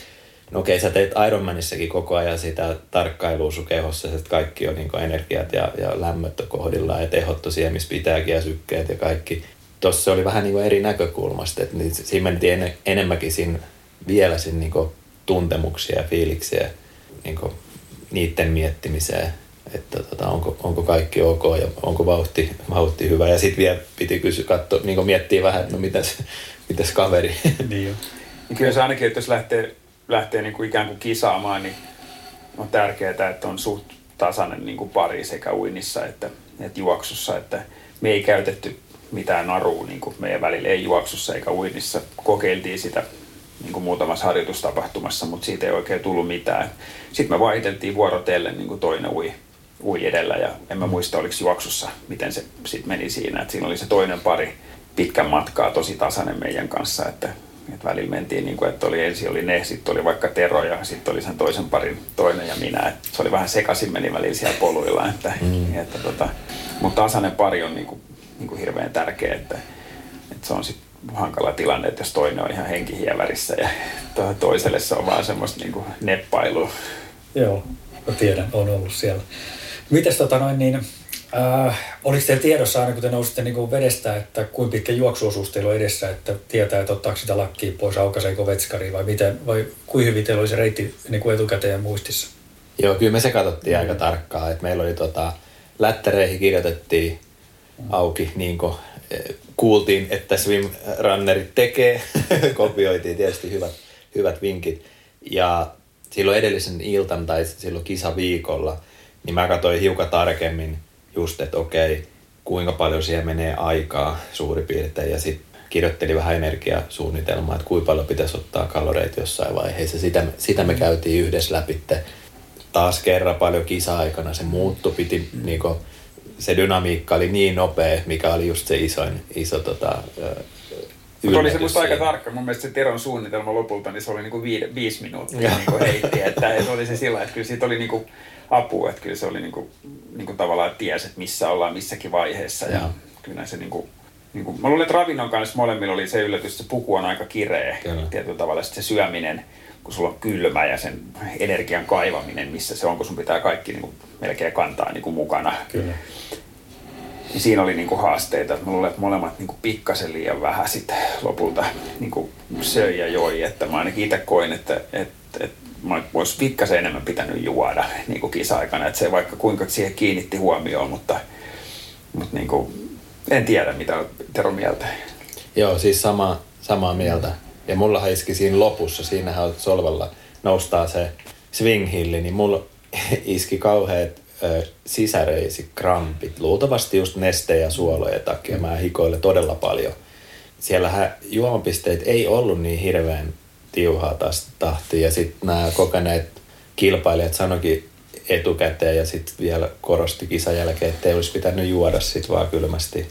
no okei, sä teet Ironmanissakin koko ajan sitä tarkkailua sun kehossa, että kaikki on niin energiat ja, ja lämmöt kohdillaan ja tehot tosiaan, missä pitääkin ja sykkeet ja kaikki. Tuossa oli vähän niin kuin eri näkökulmasta, että siinä mentiin en, enemmänkin siinä, vielä siinä niin kuin tuntemuksia ja fiiliksiä, niin kuin niiden miettimiseen, että tota, onko, onko kaikki ok ja onko vauhti, vauhti hyvä. Ja sitten vielä piti kysyä, katsoa, niin miettiä vähän, että no mitäs, mitäs kaveri. Niin jo. Niin kyllä se ainakin, että jos lähtee, lähtee niin kuin ikään kuin kisaamaan, niin on tärkeää, että on suht tasainen niin kuin pari sekä uinnissa että, että juoksussa. Että me ei käytetty mitään narua niin kuin meidän välillä, ei juoksussa eikä uinnissa. Kokeiltiin sitä niin kuin muutamassa harjoitustapahtumassa, mutta siitä ei oikein tullut mitään. Sitten me vaihteltiin vuorotellen, niin kuin toinen ui, ui edellä ja en mä muista, oliko juoksussa, miten se sitten meni siinä. Että siinä oli se toinen pari pitkän matkaa, tosi tasainen meidän kanssa, että, että välillä mentiin niin kuin, että oli ensin oli ne, sitten oli vaikka Tero ja sitten oli sen toisen parin toinen ja minä. Että se oli vähän sekaisin meni välillä siellä poluilla, että, mm. että tota, mutta tasainen pari on niin kuin, niin kuin hirveän tärkeä, että, että se on sitten hankala tilanne, että jos toinen on ihan henkihievärissä ja toiselle se on vaan semmoista niin kuin neppailua. Joo, mä tiedän, on ollut siellä. Mites tota noin niin, äh, oliko teillä tiedossa aina kun te nousitte niin kuin vedestä, että kuinka pitkä juoksuosuus teillä on edessä, että tietää, että ottaako sitä lakkiin pois, aukaiseeko vetskariin vai miten, vai kuinka hyvin teillä oli se reitti niin kuin etukäteen muistissa? Joo, kyllä me se katsottiin mm. aika tarkkaan, että meillä oli tota, lättäreihin kirjoitettiin auki niin kuin kuultiin, että swimrunnerit tekee, kopioitiin tietysti hyvät, hyvät vinkit. Ja silloin edellisen iltan tai silloin kisaviikolla, niin mä katsoin hiukan tarkemmin just, että okei, kuinka paljon siihen menee aikaa suurin piirtein. Ja sitten kirjoittelin vähän energiasuunnitelmaa, että kuinka paljon pitäisi ottaa kaloreita jossain vaiheessa. Sitä, sitä me käytiin yhdessä läpi. Taas kerran paljon kisa-aikana se muuttu, piti niinku, se dynamiikka oli niin nopea, mikä oli just se isoin, iso tota, mutta oli se musta aika tarkka. Mun mielestä se Teron suunnitelma lopulta, niin se oli niinku viide, viisi minuuttia niinku heitti. Että, että oli se sillä, että kyllä siitä oli niinku apua, että kyllä se oli niinku, niinku tavallaan ties, että missä ollaan missäkin vaiheessa. Ja, ja kyllä se niinku, niinku, mä luulen, että ravinnon kanssa molemmilla oli se yllätys, että se puku on aika kireä. Kyllä. Tietyllä tavalla se syöminen, kun sulla on kylmä ja sen energian kaivaminen, missä se on, kun sun pitää kaikki niinku melkein kantaa niinku mukana. Kyllä. Niin siinä oli niinku haasteita. Mä luulen, että molemmat niinku pikkasen liian vähän sit lopulta niinku söi ja joi. Että mä ainakin itse koin, että, että, että mä olisi pikkasen enemmän pitänyt juoda niinku kisa-aikana. Että se vaikka kuinka siihen kiinnitti huomioon, mutta, mutta niinku, en tiedä mitä on Tero mieltä. Joo, siis sama, samaa mieltä. Ja mulla iski siinä lopussa, siinähän on solvalla noustaa se swing hilli, niin mulla iski kauheat ö, sisäreisikrampit. Luultavasti just nesteen ja suolojen takia. Mä hikoilen todella paljon. Siellähän juomapisteet ei ollut niin hirveän tiuhaa tahtia. Ja sitten nämä kokeneet kilpailijat sanoikin etukäteen ja sitten vielä korosti kisan jälkeen, että ei olisi pitänyt juoda sit vaan kylmästi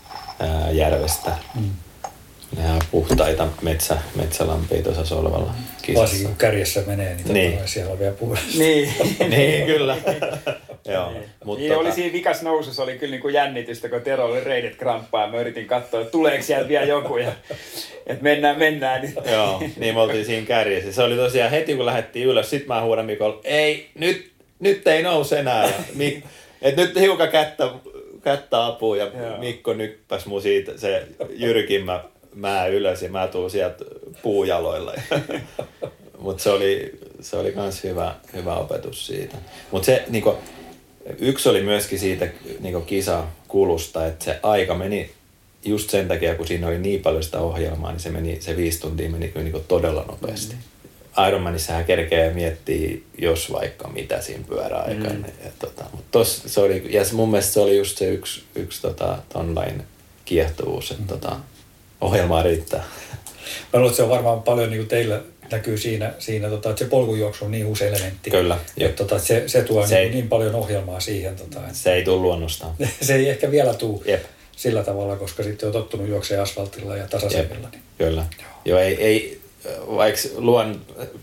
ää, järvestä. Mm. Nehän on puhtaita metsä, metsälampia tuossa solvalla kisassa. Varsinkin kun kärjessä menee, niin, niin. siellä on vielä puhdasta. Niin, niin kyllä. Joo, niin. Mut niin tota... oli siinä vikas nousussa, oli kyllä niinku jännitystä, kun Tero oli reidet kramppaa ja mä yritin katsoa, että tuleeko sieltä vielä joku ja että mennään, mennään. Niin. Joo, niin me oltiin siinä kärjessä. Se oli tosiaan heti kun lähdettiin ylös, sit mä huudan Mikolle, ei, nyt, nyt ei nouse enää. Ja Mik, et nyt hiukan kättä, kättä apua ja Joo. Mikko nyppäsi mun siitä se jyrkimmä mä ylös ja mä tuun sieltä puujaloilla. Mutta se oli, se oli kans hyvä, hyvä opetus siitä. Mutta se niinku, yksi oli myöskin siitä niinku kisakulusta, että se aika meni just sen takia, kun siinä oli niin paljon sitä ohjelmaa, niin se, meni, se viisi tuntia meni kyllä niinku todella nopeasti. Mm. Ironmanissähän kerkee miettiä, jos vaikka mitä siinä pyöräaikana. Mm. Tota, mutta tos, se oli, ja mun mielestä se oli just se yksi, yksi tota, tonlain kiehtovuus, että mm. tota, ohjelmaa riittää. Mä luulen, että se on varmaan paljon niin kuin teillä näkyy siinä, siinä tota, että se polkujuoksu on niin uusi elementti. Kyllä. Että, tota, se, se tuo se niin, ei, niin paljon ohjelmaa siihen. Tota, että se ei tule luonnostaan. Se ei ehkä vielä tule Jep. sillä tavalla, koska sitten on tottunut juoksemaan asfaltilla ja tasaisemmilla. Niin. Kyllä. Joo. Joo, ei, ei, vaikka luon,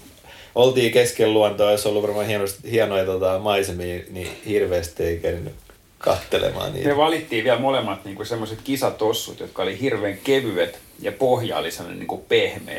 oltiin kesken luontoa, jos on ollut varmaan hieno, hienoja tota, maisemia, niin hirveästi ei kerinyt kattelemaan niitä. Me valittiin vielä molemmat niinku semmoiset kisatossut, jotka oli hirveän kevyet ja pohja oli sellainen niinku pehmeä.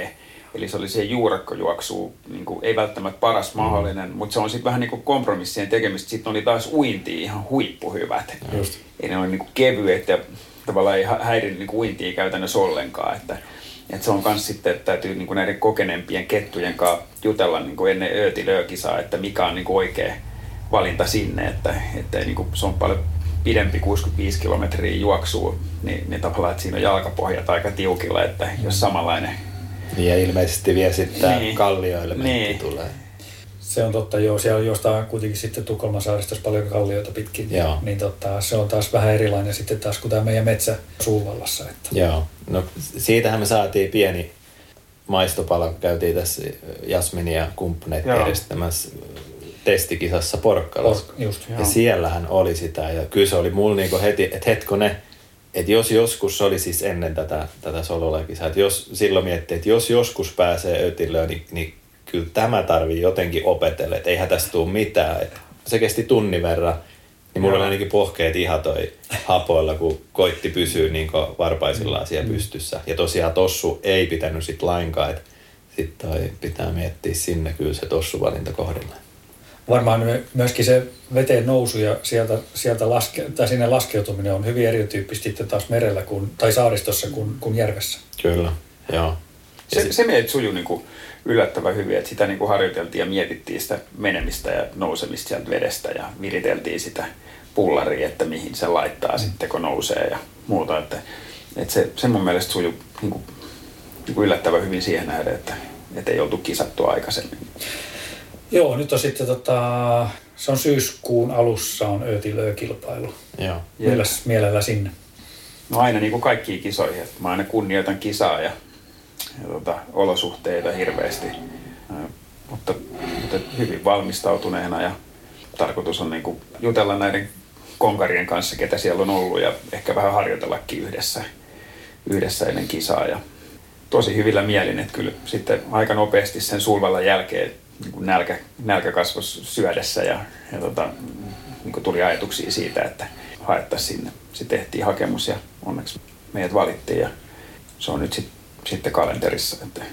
Eli se oli se juurakkojuoksu, niin kuin, ei välttämättä paras mahdollinen, mm. mutta se on sitten vähän niin kuin kompromissien tekemistä. Sitten oli taas uinti ihan huippuhyvät. Just. Eli ne oli niin kuin kevyet ja tavallaan ei häirin niin uintia käytännössä ollenkaan. Että, että se on myös sitten, että täytyy niin kuin näiden kokeneempien kettujen kanssa jutella niin kuin ennen öötilöökisaa, että mikä on niin kuin oikea valinta sinne. Että, että niin kuin, se on paljon pidempi kuusikymmentäviisi kilometriä juoksua, niin, niin tavallaan, että siinä on jalkapohjat aika tiukilla, että jos samanlainen... Niin ja ilmeisesti vielä sitten niin. kallioille niin. tulee. Se on totta, joo. Siellä jostain kuitenkin sitten Tukholman saaristossa paljon kallioita pitkin. Joo. Niin totta, se on taas vähän erilainen sitten taas kuin tämä meidän metsä Suuvallassa. Että. Joo. No siitähän me saatiin pieni maistopala, kun käytiin tässä Jasminin ja kumppaneet järjestämässä testikisassa Porkkalassa. Por, just, ja siellähän oli sitä. Ja kyllä se oli mulla niinku heti, että hetkonen, että jos joskus oli siis ennen tätä, tätä sololakisaa, että jos silloin miettii, että jos joskus pääsee ötilöön, niin, niin kyllä tämä tarvii jotenkin opetella, että eihän tästä tule mitään. Että se kesti tunnin verran, niin mulla oli ainakin pohkeet ihan toi hapoilla, kun koitti pysyä niin varpaisillaan siellä mm. pystyssä. Ja tosiaan tossu ei pitänyt sit lainkaan, että sitten pitää miettiä sinne kyllä se tossuvalinta kohdillaan. Varmaan myöskin se veteen nousu ja sieltä, sieltä laske, tai sinne laskeutuminen on hyvin erityyppistä sitten taas merellä kuin, tai saaristossa kuin, kuin järvessä. Kyllä, joo. Se, sit... se meitä sujui niin kuin yllättävän hyvin, että sitä niin kuin harjoiteltiin ja mietittiin sitä menemistä ja nousemista sieltä vedestä ja viriteltiin sitä pullaria, että mihin se laittaa mm. sitten kun nousee ja muuta. Että, että se, se mun mielestä sujui niin kuin, niin kuin yllättävän hyvin siihen nähden, että, että ei oltu kisattua aikaisemmin. Joo, nyt on sitten tota, se on syyskuun alussa on öötilöökilpailu. Joo. Milläs mielellä sinne? No aina niin kuin kaikkiin kisoihin. Mä aina kunnioitan kisaa ja, ja tota, olosuhteita hirveästi. Ja, mutta, mutta hyvin valmistautuneena ja tarkoitus on niin kuin jutella näiden konkarien kanssa, ketä siellä on ollut ja ehkä vähän harjoitellakin yhdessä, yhdessä ennen kisaa. Ja tosi hyvillä mielin, että kyllä sitten aika nopeasti sen Sulvallan jälkeen niin kuin nälkä, nälkä kasvoi syödessä ja, ja tota, niin kuin tuli ajatuksia siitä, että haettaisiin sinne. Sitten tehtiin hakemus ja onneksi meidät valittiin ja se on nyt sit, sitten kalenterissa. Että...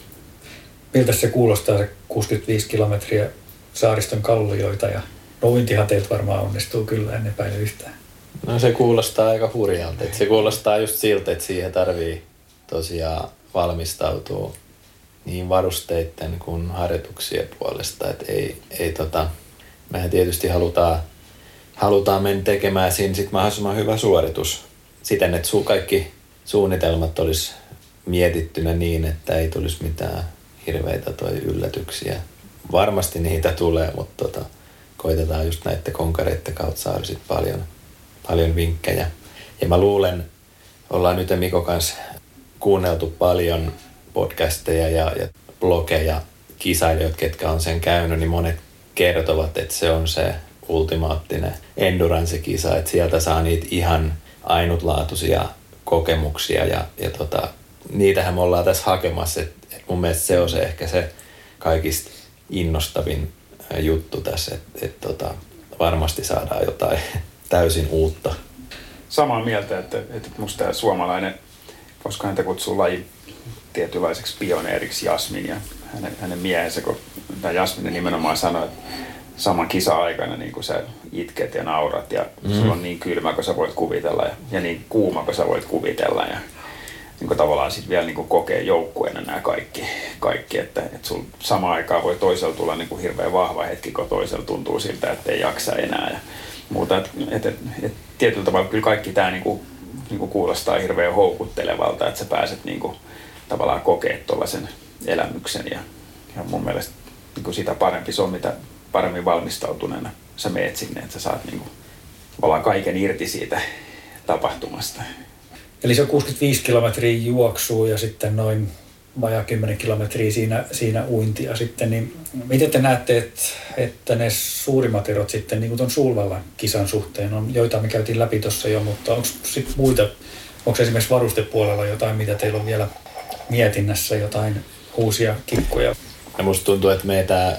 Miltä se kuulostaa se kuusikymmentäviisi kilometriä saariston kallioita ja uintihan teiltä varmaan onnistuu kyllä, en epäile yhtään. No se kuulostaa aika hurjalta. Se kuulostaa just siltä, että siihen tarvii tosiaan valmistautua niin varusteiden kuin harjoituksien puolesta, että ei, ei tota, mehän tietysti halutaan, halutaan mennä tekemään siinä sit mahdollisimman hyvä suoritus siten, että su, kaikki suunnitelmat olisi mietittynä niin, että ei tulisi mitään hirveitä toi yllätyksiä. Varmasti niitä tulee, mutta tota, koitetaan just näiden konkareiden kautta saada sit paljon, paljon vinkkejä. Ja mä luulen, ollaan nyt Mikon kanssa kuunneltu paljon podcasteja ja, ja blogeja kisailijoita, ketkä on sen käynyt, niin monet kertovat, että se on se ultimaattinen endurance-kisa, että sieltä saa niitä ihan ainutlaatuisia kokemuksia ja, ja tota, niitähän me ollaan tässä hakemassa, että et mun mielestä se on se ehkä se kaikista innostavin juttu tässä, että et tota, varmasti saadaan jotain täysin uutta. Samaa mieltä, että, että musta tämä suomalainen, koska häntä kutsuu laji tietynlaiseksi pioneeriksi Jasmin ja hänen, hänen miehensä, kun tämä Jasmin nimenomaan sanoi, että saman kisa-aikana niin kun sä itket ja naurat ja mm. sulla on niin kylmä, kun sä voit kuvitella ja, ja niin kuuma, kun sä voit kuvitella ja niin kun tavallaan sitten vielä niin kun kokee joukkueena nämä kaikki, kaikki että, että sulla samaan aikaan voi toisella tulla niin kun hirveän vahva hetki, kun toisella tuntuu siltä, että ei jaksa enää ja muuta. Et, et, et, et, tietyllä tavalla kyllä kaikki tämä niin kun, niin kun kuulostaa hirveän houkuttelevalta, että sä pääset niin kun, tavallaan kokee tuollaisen elämyksen ja, ja mun mielestä niin kun sitä parempi se on, mitä paremmin valmistautuneena sä meet sinne, että sä saat niin kuin, ollaan kaiken irti siitä tapahtumasta. Eli se on kuusikymmentäviisi kilometriä juoksua ja sitten noin vajaa kymmenen kilometriä siinä, siinä uintia sitten. Niin miten te näette, että, että ne suurimmat erot sitten niin kuin tuon Sulvallan kisan suhteen on, joita me käytiin läpi tuossa jo, mutta onko sitten muita, onko esimerkiksi varustepuolella jotain, mitä teillä on vielä mietinnässä, jotain uusia kikkoja? Ja musta tuntuu, että meitä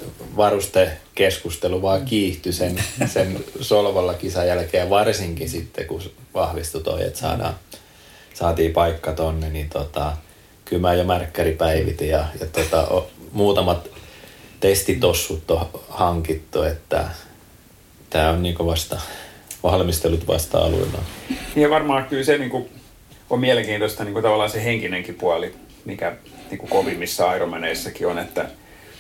varustekeskustelu vaan kiihtyi sen, sen Solvalla kisan jälkeen, varsinkin sitten kun vahvistui toi, että saadaan, saatiin paikka tonne, niin tota, kyllä mä jo märkkäri päivitin ja, ja tota, o, muutamat testitossut on hankittu, että tää on niinku vasta valmistelut vasta aluillaan. Ja varmaan kyllä se niinku on mielenkiintoista niinku tavallaan se henkinenkin puoli, mikä niinku kovimmissa Ironmaneissakin on, että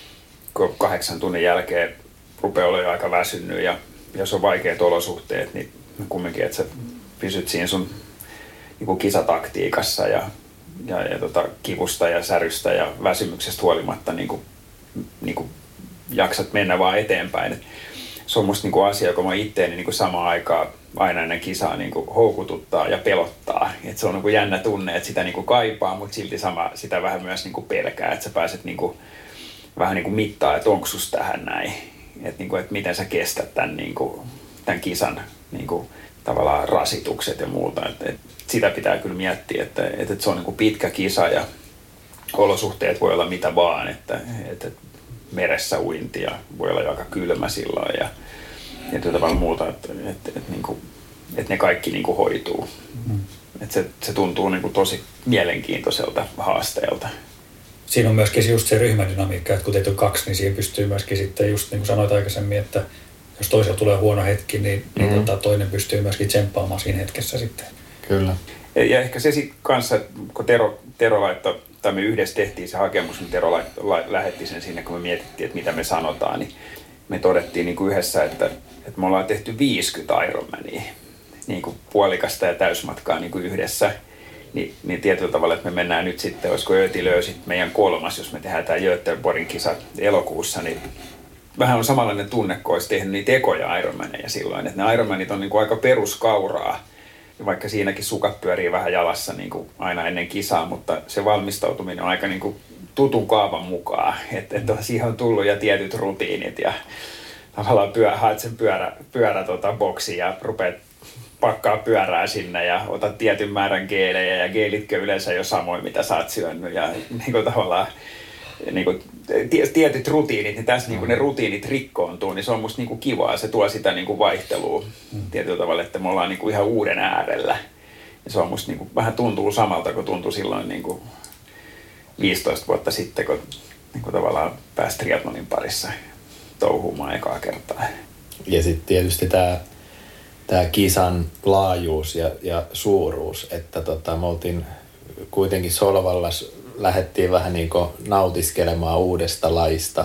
kun kahdeksan tunnin jälkeen rupeaa olemaan aika väsynyt ja jos on vaikeat olosuhteet, niin kumminkin, että sä pysyt siinä sun niinku kisataktiikassa ja, ja, ja tota, kivusta ja särystä ja väsymyksestä huolimatta niinku, niinku jaksat mennä vaan eteenpäin. Et se on musta niinku asia, joka mä itteeni niinku samaan aikaan aina ennen kisaa niinku houkututtaa ja pelottaa. Et se on niinku jännä tunne, että sitä niinku kaipaa, mutta silti sama, sitä vähän myös niinku pelkää, että sä pääset niinku, vähän niinku mittaa, että onko sus tähän näin. Että niinku, et miten sä kestät tämän, niinku, tämän kisan niinku, tavallaan rasitukset ja muuta. Et, et sitä pitää kyllä miettiä, että et, et se on niinku pitkä kisa ja olosuhteet voi olla mitä vaan. Että et, et meressä uinti ja voi olla aika kylmä silloin ja, ja tavallaan muuta, että et, et, niinku, et ne kaikki niinku hoituu. Mm. Et se, se tuntuu niinku tosi mielenkiintoiselta haasteelta. Siinä on myöskin just se ryhmädynamiikka, että kun teitä on kaksi, niin siihen pystyy myöskin sitten just niin kuin sanoit aikaisemmin, että jos toisella tulee huono hetki, niin, mm. niin tota, toinen pystyy myöskin tsemppaamaan siinä hetkessä sitten. Kyllä. Ja, ja ehkä se sitten kanssa, kun Tero, Tero laittoi, tai me yhdessä tehtiin se hakemus, niin Tero laittoi, la, lähetti sen sinne, kun me mietittiin, että mitä me sanotaan, niin me todettiin niin kuin yhdessä, että, että me ollaan tehty viisikymmentä Ironmania, niin kuin puolikasta ja täysmatkaa niin kuin yhdessä. Niin, niin tietyllä tavalla, että me mennään nyt sitten, olisiko Ötilö sitten meidän kolmas, jos me tehdään tämä Göteborgin kisa elokuussa, niin vähän on samanlainen tunne, kun olisi tehnyt niitä ekoja Ironmaneja silloin. Että ne Ironmanit on niin kuin aika peruskauraa, ja vaikka siinäkin sukat pyörii vähän jalassa niin kuin aina ennen kisaa, mutta se valmistautuminen on aika niin kuin tutun kaavan mukaan. Että et siihen on tullut ja tietyt rutiinit ja tavallaan pyö, haet sen pyörä, pyörä tota, boksiin ja rupeat pakkaa pyörää sinne ja otat tietyn määrän geelejä ja geelitkö yleensä jo samoin, mitä sä oot syönyt ja niin kuin tavallaan niin kuin, tietyt rutiinit, niin tässä niin kuin ne rutiinit rikkoontuu, niin se on musta niin kuin kivaa, se tuo sitä niin kuin vaihtelua mm. tietyllä tavalla, että me ollaan niin kuin ihan uuden äärellä ja se on musta niin kuin, vähän tuntuu samalta, kun tuntui silloin niin kuin viisitoista vuotta sitten, kun niin kuin tavallaan pääsi triathlonin parissa touhumaan ekaa kertaa. Ja sitten tietysti tämä tämä kisan laajuus ja, ja suuruus, että tota, me oltiin kuitenkin Solvalla, lähdettiin vähän niin kuin nautiskelemaan uudesta laista.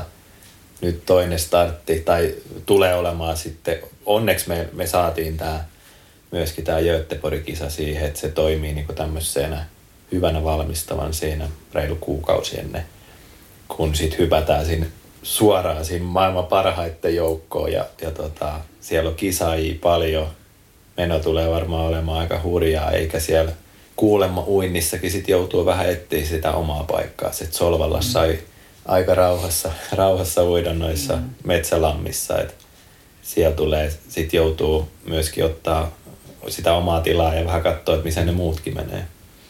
Nyt toinen startti, tai tulee olemaan sitten, onneksi me, me saatiin tämä, myöskin tämä Göteborg-kisa siihen, että se toimii niin kuin tämmöisenä hyvänä valmistavan siinä reilu kuukausi ennen, kun sitten hypätään sinne suoraan siinä maailman parhaiten joukkoon ja, ja tota, siellä on kisaajia paljon. Meno tulee varmaan olemaan aika hurjaa, eikä siellä kuulemma uinnissakin sit joutuu vähän etsiä sitä omaa paikkaa. Sitten Solvalla mm. sai aika rauhassa, rauhassa uida noissa mm. metsälammissa. Et siellä tulee, sit joutuu myöskin ottaa sitä omaa tilaa ja vähän katsoa, että missä ne muutkin menee.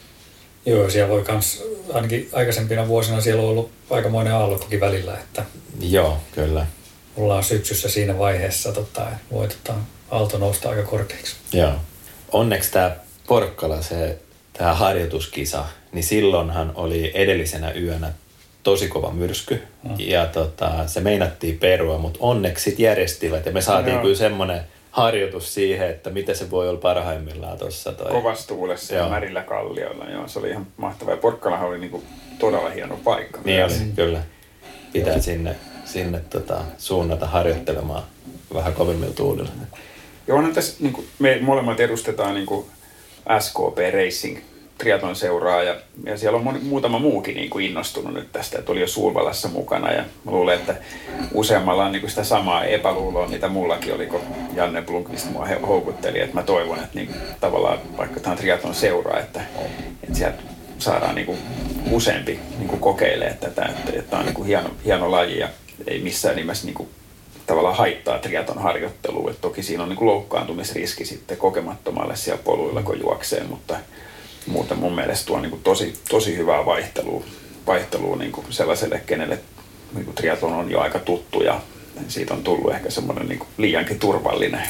Joo, siellä voi kans, ainakin aikaisempina vuosina siellä on ollut aikamoinen aallokkokin välillä, että joo, kyllä. Ollaan syksyssä siinä vaiheessa, tota, että voi tota, aalto nousta aika korkeaksi. Joo. Onneksi tämä Porkkala, se tämä harjoituskisa, niin silloinhan oli edellisenä yönä tosi kova myrsky. Mm. Ja tota, se meinattiin perua, mutta onneksi sit järjestivät. Ja me saatiin no. kyllä semmoinen harjoitus siihen, että miten se voi olla parhaimmillaan tuossa. Toi. Kovassa tuulessa ja märillä kallioilla. Joo, se oli ihan mahtavaa. Ja Porkkalahan oli niinku todella hieno paikka. Niin oli, mm. kyllä. Pitää Joo. sinne, sinne tota, suunnata harjoittelemaan vähän kovimmilla tuulilla. Joo, onhan tässä, niin kuin, me molemmat edustetaan niin kuin S K P Racing triathlon seuraa ja, ja siellä on moni, muutama muukin niin kuin innostunut nyt tästä, että oli jo Sulvalassa mukana ja mä luulen, että useammalla on niin kuin sitä samaa epäluuloa, mitä mullakin oli, kun Janne Blomqvist mua houkutteli, että mä toivon, että niin kuin, tavallaan vaikka tämä on triathlon seuraa, että, että sieltä saadaan niin kuin useampi niin kuin kokeilemaan tätä, että, että tämä on niin kuin hieno, hieno laji ja ei missään nimessä niin kuin tavallaan haittaa triaton harjoittelua. Et toki siinä on niin kuin loukkaantumisriski sitten kokemattomalle siellä poluilla, kun juoksee, mutta muuten mun mielestä tuo on niin kuin tosi, tosi hyvää vaihtelua, vaihtelua niin kuin sellaiselle, kenelle niin kuin triaton on jo aika tuttu ja siitä on tullut ehkä semmoinen niin kuin liiankin turvallinen.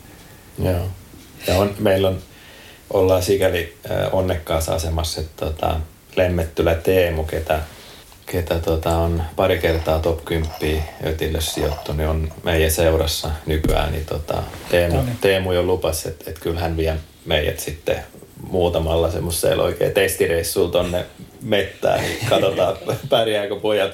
Joo. Ja on, meillä on, ollaan sikäli äh, onnekkaassa asemassa, että tota, Lemmettylä Teemu, ketä, ketä tota on pari kertaa top kymmenen Ötille sijoittu, niin on meidän seurassa nykyään. Niin tota, Teemu, no niin. Teemu jo lupasi, että, että kyllä hän vie meidät sitten muutamalla semmoisella oikein testireissulla tonne mettään. Niin katsotaan, pärjääkö pojat.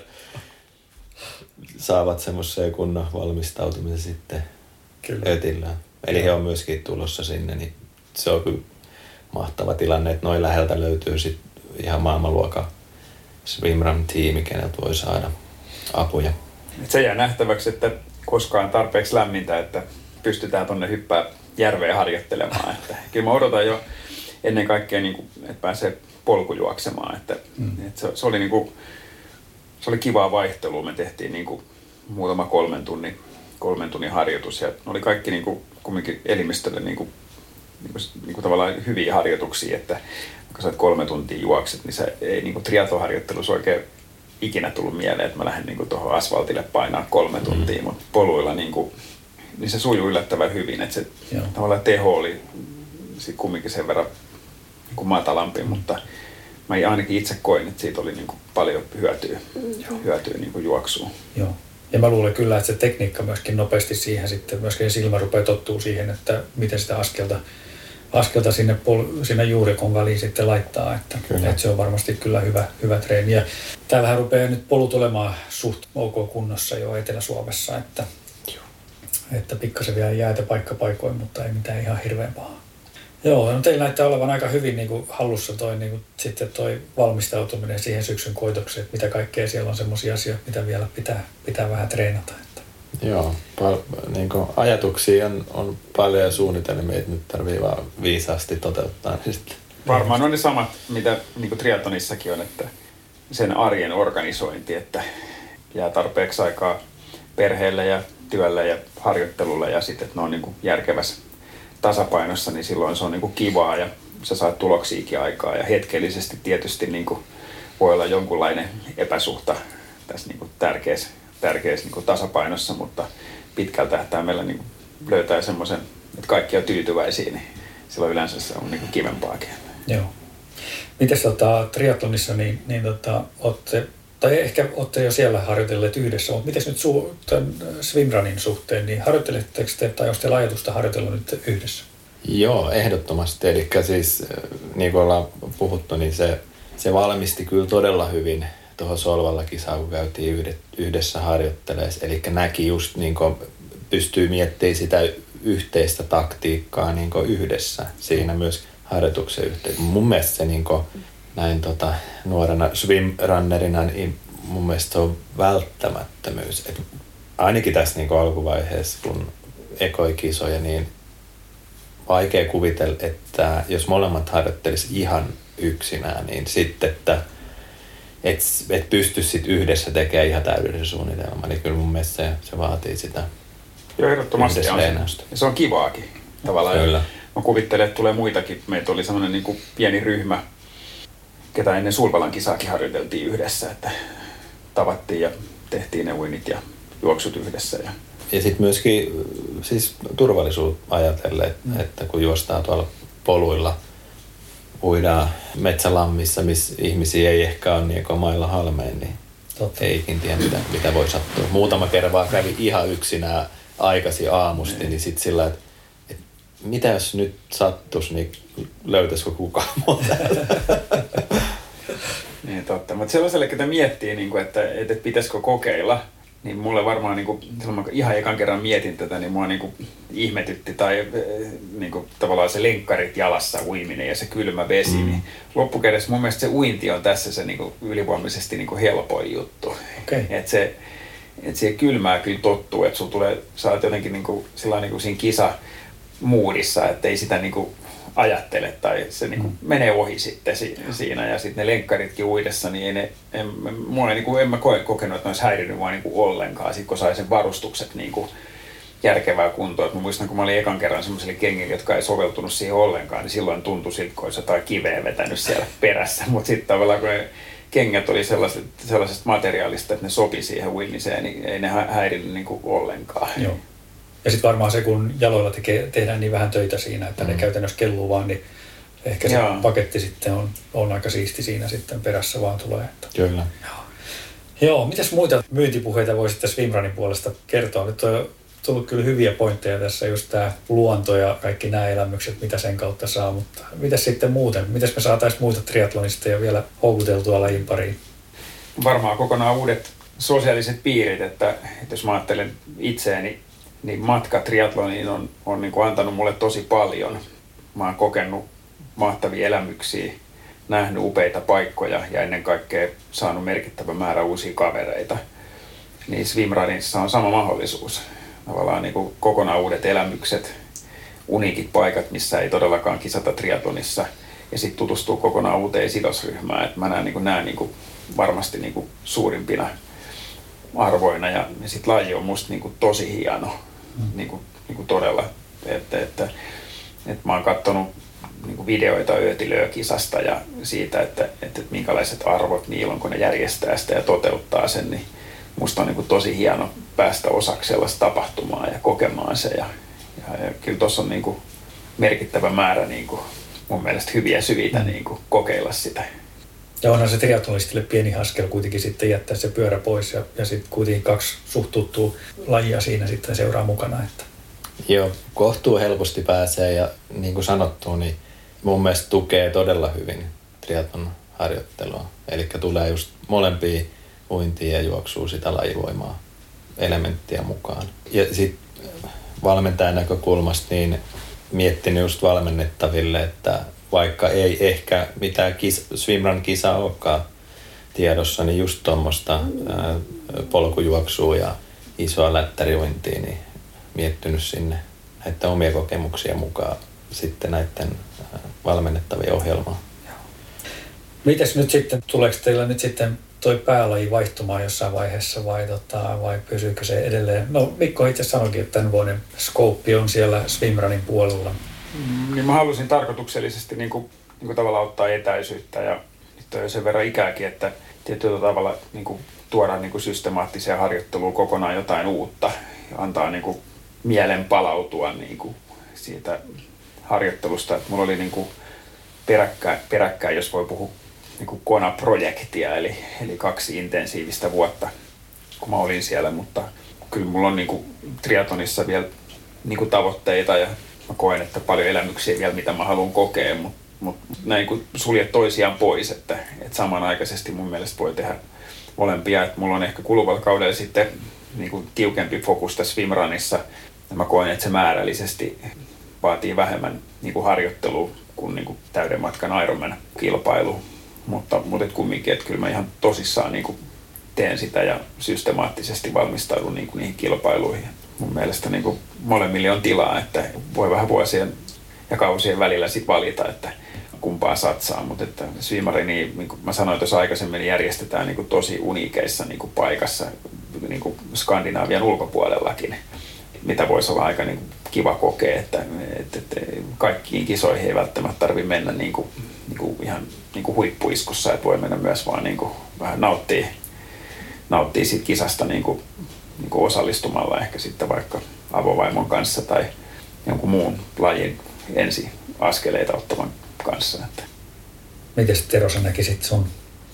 Saavat semmoiseen kunnon valmistautumisen sitten kyllä. Ötillään. Eli he on myöskin tulossa sinne, niin se on kyllä mahtava tilanne, että noin läheltä löytyy sitten ihan maailmanluokan swimrun-tiimi, keneltä voi saada apuja. Se jää nähtäväksi, että koskaan tarpeeksi lämmintä, että pystytään tuonne hyppää järveen harjoittelemaan. Että kyllä mä odotan jo ennen kaikkea, niin kuin, että pääsee polkujuoksemaan. Että, mm. että se, se, oli, niin kuin, se oli kivaa vaihtelua. Me tehtiin niin kuin, muutama kolmen tunnin, kolmen tunnin harjoitus ja ne oli kaikki niin kuin, kumminkin elimistölle niin kuin, niin kuin, niin kuin tavallaan hyviä harjoituksia, että kun sä oot kolme tuntia juokset, niin se ei niin kuin triathlon-harjoittelussa oikein ikinä tullut mieleen, että mä lähden niin kuin tuohon asfaltille painaa kolme tuntia, mm. mutta poluilla niin, kuin, niin se sujuu yllättävän hyvin, että se Joo. tavallaan teho oli sit kumminkin sen verran niin kuin matalampi, mm. mutta mä ainakin itse koin, että siitä oli niin kuin paljon hyötyä, mm. hyötyä niin kuin juoksuun. Joo. Ja mä luulen kyllä, että se tekniikka myöskin nopeasti siihen sitten, myöskin silmä rupeaa tottuu siihen, että miten sitä askelta, askelta sinne, pol- sinne juurikon väliin sitten laittaa, että, että se on varmasti kyllä hyvä, hyvä treeni. Ja täällähän rupeaa nyt polut olemaan suht ok kunnossa jo Etelä-Suomessa, että, että pikkasen vielä jäätä paikkapaikoin, mutta ei mitään ihan hirveän pahaa. Joo, no teillä näyttää olevan aika hyvin niin kuin hallussa toi, niin kuin, sitten toi valmistautuminen siihen syksyn koitokseen, että mitä kaikkea siellä on semmoisia asioita, mitä vielä pitää, pitää vähän treenata. Että. Joo, pal- niin kuin ajatuksia on, on paljon ja suunnitelmia, että nyt tarvii vaan viisaasti toteuttaa. Niin varmaan on ne samat, mitä niin kuin triatlonissakin on, että sen arjen organisointi, että jää tarpeeksi aikaa perheelle ja työlle ja harjoittelulle ja sitten, että ne on niin kuin järkevässä tasapainossa, niin silloin se on niin kuin kivaa ja sä saat tuloksiakin aikaa ja hetkellisesti tietysti niin kuin voi olla jonkunlainen epäsuhta tässä niin kuin tärkeässä, tärkeässä niin kuin tasapainossa, mutta pitkällä tähtäimellä niin kuin löytää semmoisen, että kaikki on tyytyväisiä, niin silloin yleensä se on niin kuin kivempaakin. Joo. Mites tota, triathlonissa, niin, niin tota, ootte, tai ehkä olette jo siellä harjoitelleet yhdessä, mutta miten nyt su- tämän swimrunin suhteen, niin harjoitteletteko te, tai onko teillä ajatusta harjoitella nyt yhdessä? Joo, ehdottomasti. Eli siis niin kuin ollaan puhuttu, niin se, se valmisti kyllä todella hyvin tuohon Solvalla kisaan, kun käytiin yhdessä harjoittelemaan. Eli näki just, niin kuin pystyy miettimään sitä yhteistä taktiikkaa niin kuin yhdessä siinä myös harjoituksen yhteydessä. Mun mielestä se niin kuin, näin tota, nuorena swimrunnerina, niin mun mielestä se on välttämättömyys. Et ainakin tässä niin kuin alkuvaiheessa, kun ekoi kisoja, niin vaikea kuvitella, että jos molemmat harjoittelisi ihan yksinään, niin sitten, että et, et pystyisi sit yhdessä tekemään ihan täydellisen suunnitelman, niin kyllä mun mielestä se, se vaatii sitä. Joo, ehdottomasti on se. Ja se on kivaakin tavallaan. Kyllä. Mä kuvittelen, että tulee muitakin. Meitä oli semmoinen niin kuin pieni ryhmä, ketä ennen Sulvalan kisaakin harjoiteltiin yhdessä, että tavattiin ja tehtiin ne uinit ja juoksut yhdessä. Ja, ja sitten myöskin siis turvallisuutta ajatellen, mm. että kun juostaan tuolla poluilla, uidaan metsälammissa, missä ihmisiä ei ehkä ole niin mailla halmeen, niin Totta. ei ikin tiedä, mitä, mitä voi sattua. Muutama kerran vaan kävi ihan yksinään aikaisin aamusti, mm. niin sitten sillä, että et, mitä jos nyt sattuisi, niin löytäisikö kukaan muuta? Niin totta, mutta sellaiselle, ketä miettii, niin kuin, että, että pitäisikö kokeilla, niin mulle varmaan niin kuin, silloin ihan ekan kerran mietin tätä, niin mua niin kuin, ihmetytti tai niin kuin, tavallaan se lenkkarit jalassa uiminen ja se kylmä vesi. Mm. Niin loppukädessä mun mielestä se uinti on tässä se niin kuin, ylivoimaisesti niin kuin helpoin juttu. Okay. Että se, et siihen kylmää kyllä tottuu, että sulla tulee, sä oot jotenkin niin kuin, sillä niin kuin siinä kisamuudissa, että ei sitä niin kuin, ajattele tai se niin kuin mm. menee ohi sitten siinä ja sitten ne lenkkaritkin uidessa, niin ei ne, en, mua ei, niin kuin, en mä koe, kokenut, että ne olisi häirinyt mua niin kuin ollenkaan, sit kun sai sen varustukset niin kuin järkevää kuntoa. Et mä muistan, kun mä olin ekan kerran semmoisille kengille, jotka ei soveltunut siihen ollenkaan, niin silloin tuntui siltä, kun olisi jotain kiveä vetänyt siellä perässä, mutta sitten tavallaan kun ne kengät oli sellaisesta materiaalista, että ne sopi siihen uimiseen, niin ei ne häirinyt niin kuin ollenkaan. Joo. Ja sitten varmaan se, kun jaloilla tekee, tehdään niin vähän töitä siinä, että mm. ne käytännössä kelluu vaan, niin ehkä se Jaa. paketti sitten on, on aika siisti siinä sitten perässä vaan tulee. Että. Kyllä. Joo. Joo, mitäs muita myyntipuheita voisit tässä Swimrunin puolesta kertoa? Nyt on tullut kyllä hyviä pointteja tässä, just tämä luonto ja kaikki nämä elämykset, mitä sen kautta saa, mutta mitäs sitten muuten? Mitäs me saataisiin muita triathlonisteja vielä houkuteltua lajin pariin? Varmaan kokonaan uudet sosiaaliset piirit, että, että jos mä ajattelen itseäni, niin matka triathloniin on, on niin kuin antanut mulle tosi paljon. Mä oon kokenut mahtavia elämyksiä, nähnyt upeita paikkoja ja ennen kaikkea saanut merkittävä määrä uusia kavereita. Niin Swimrunissa on sama mahdollisuus. Tavallaan niin kuin kokonaan uudet elämykset, uniikit paikat, missä ei todellakaan kisata triathlonissa ja sitten tutustuu kokonaan uuteen sidosryhmään. Et mä näen, niin kuin, näen niin kuin varmasti niin kuin suurimpina arvoina ja sitten laji on musta niin kuin tosi hieno, mm. niin kuin, niin kuin todella. Että, että, että mä oon katsonut niin kuin videoita Öötilöö-kisasta ja siitä, että, että, että minkälaiset arvot niillä on, kun ne järjestää sitä ja toteuttaa sen, niin musta on niin kuin tosi hieno päästä osaksi sellaista tapahtumaa ja kokemaan se. Ja, ja, ja kyllä tuossa on niin kuin merkittävä määrä niin kuin mun mielestä hyviä syitä niin kuin kokeilla sitä. Ja onhan se triathlonistille pieni askel kuitenkin sitten jättää se pyörä pois ja, ja sitten kuitenkin kaksi suht tuttua lajia siinä sitten seuraa mukana. Että. Joo, kohtuu helposti pääsee ja niin kuin sanottu, niin mun mielestä tukee todella hyvin triathlon harjoittelua. Eli tulee just molempia uintia ja juoksua sitä lajivoimaa elementtiä mukaan. Ja sitten valmentajan näkökulmasta niin miettinyt just valmennettaville, että vaikka ei ehkä mitään kis- swimrun-kisaa olekaan tiedossa, niin just tuommoista polkujuoksua ja isoa lättäriuintia, niin miettinyt sinne näiden omia kokemuksia mukaan sitten näiden valmennettavien ohjelmaan. Mites nyt sitten, tuleeko teillä nyt sitten toi päälaji vaihtumaan jossain vaiheessa vai, tota, vai pysyykö se edelleen? No Mikko itse sanoikin, että tämän vuoden scope on siellä swimrunin puolella. Mm, niin mä halusin tarkoituksellisesti niin kuin, niin kuin tavallaan ottaa etäisyyttä ja nyt on jo sen verran ikääkin, että tietyllä tavalla niin kuin, tuoda niin kuin systemaattiseen harjoitteluun kokonaan jotain uutta ja antaa niin kuin, mielen palautua niin kuin, siitä harjoittelusta. Että mulla oli niin kuin, peräkkäin, peräkkäin, jos voi puhua niin kuin Kona-projektia, eli, eli kaksi intensiivistä vuotta, kun mä olin siellä, mutta kyllä mulla on niin kuin, triathlonissa vielä niin kuin, tavoitteita ja mä koen, että paljon elämyksiä vielä, mitä mä haluan kokea, mutta mut, näin kuin sulje toisiaan pois, että, että samanaikaisesti mun mielestä voi tehdä molempia. Että mulla on ehkä kuluvalla kaudella sitten niin kuin tiukempi fokus tässä swimrunissa, ja mä koen, että se määrällisesti vaatii vähemmän niin kuin harjoittelua kuin, niin kuin täyden matkan Ironman-kilpailu, mutta, mutta et kumminkin, että kyllä mä ihan tosissaan niin kuin teen sitä ja systemaattisesti valmistaudun niin kuin niihin kilpailuihin. Mun mielestä niin kuin molemmille on tilaa, että voi vähän vuosien ja kausien välillä sit valita, että kumpaa satsaa, mutta että swimari, niin, niin kuin mä sanoin tuossa aikaisemmin, niin järjestetään niin kuin tosi uniikeissa niin kuin paikassa niin kuin Skandinaavian ulkopuolellakin, mitä voisi olla aika niin kuin kiva kokea, että, että, että kaikkiin kisoihin ei välttämättä tarvitse mennä niin kuin, niin kuin ihan niin kuin huippuiskussa, että voi mennä myös vaan niin kuin vähän nauttia, nauttia siitä kisasta niin kuin, niin kuin osallistumalla ehkä sitten vaikka avovaimon kanssa tai jonkun muun lajin ensiaskeleita ottavan kanssa. Mites Tero sä näkisit sun?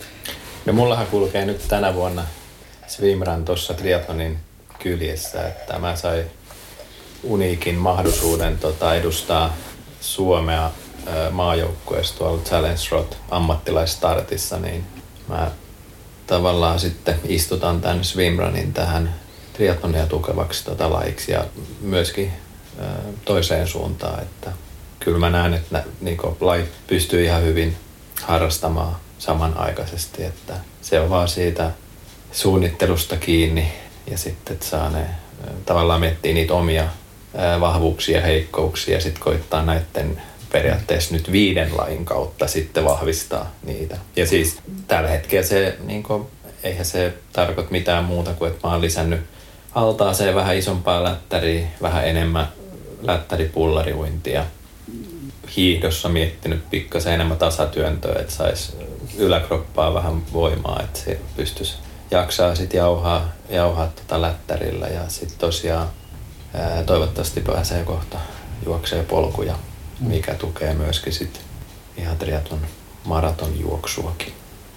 No mullahan kulkee nyt tänä vuonna swimrun tuossa triathlonin kyljessä, että mä sain uniikin mahdollisuuden tota, edustaa Suomea maajoukkueessa tuolla Challenge Road ammattilaisstartissa, niin mä tavallaan sitten istutan tämän swimrunin tähän triathlonia tukevaksi tota lajiksi ja myöskin ö, toiseen suuntaan, että kyllä mä näen, että niin laji pystyy ihan hyvin harrastamaan samanaikaisesti, että se on vaan siitä suunnittelusta kiinni ja sitten, että saa ne tavallaan miettiä niitä omia vahvuuksia ja heikkouksia ja sitten koittaa näiden periaatteessa nyt viiden lajin kautta sitten vahvistaa niitä. Ja siis tällä hetkellä se, niin kuin, eihän se tarkoita mitään muuta kuin, että mä oon lisännyt altaaseen vähän isompaa lättäriä, vähän enemmän lättäripullariuintia. Hiihdossa miettinyt pikkasen enemmän tasatyöntöä, että saisi yläkroppaa vähän voimaa, että se pystyisi jaksaa sitten jauhaa, jauhaa tota lättärillä ja sitten tosiaan ää, toivottavasti pääsee kohta juoksee polkuja, mikä tukee myöskin sit ihan triathlon maratonjuoksuakin.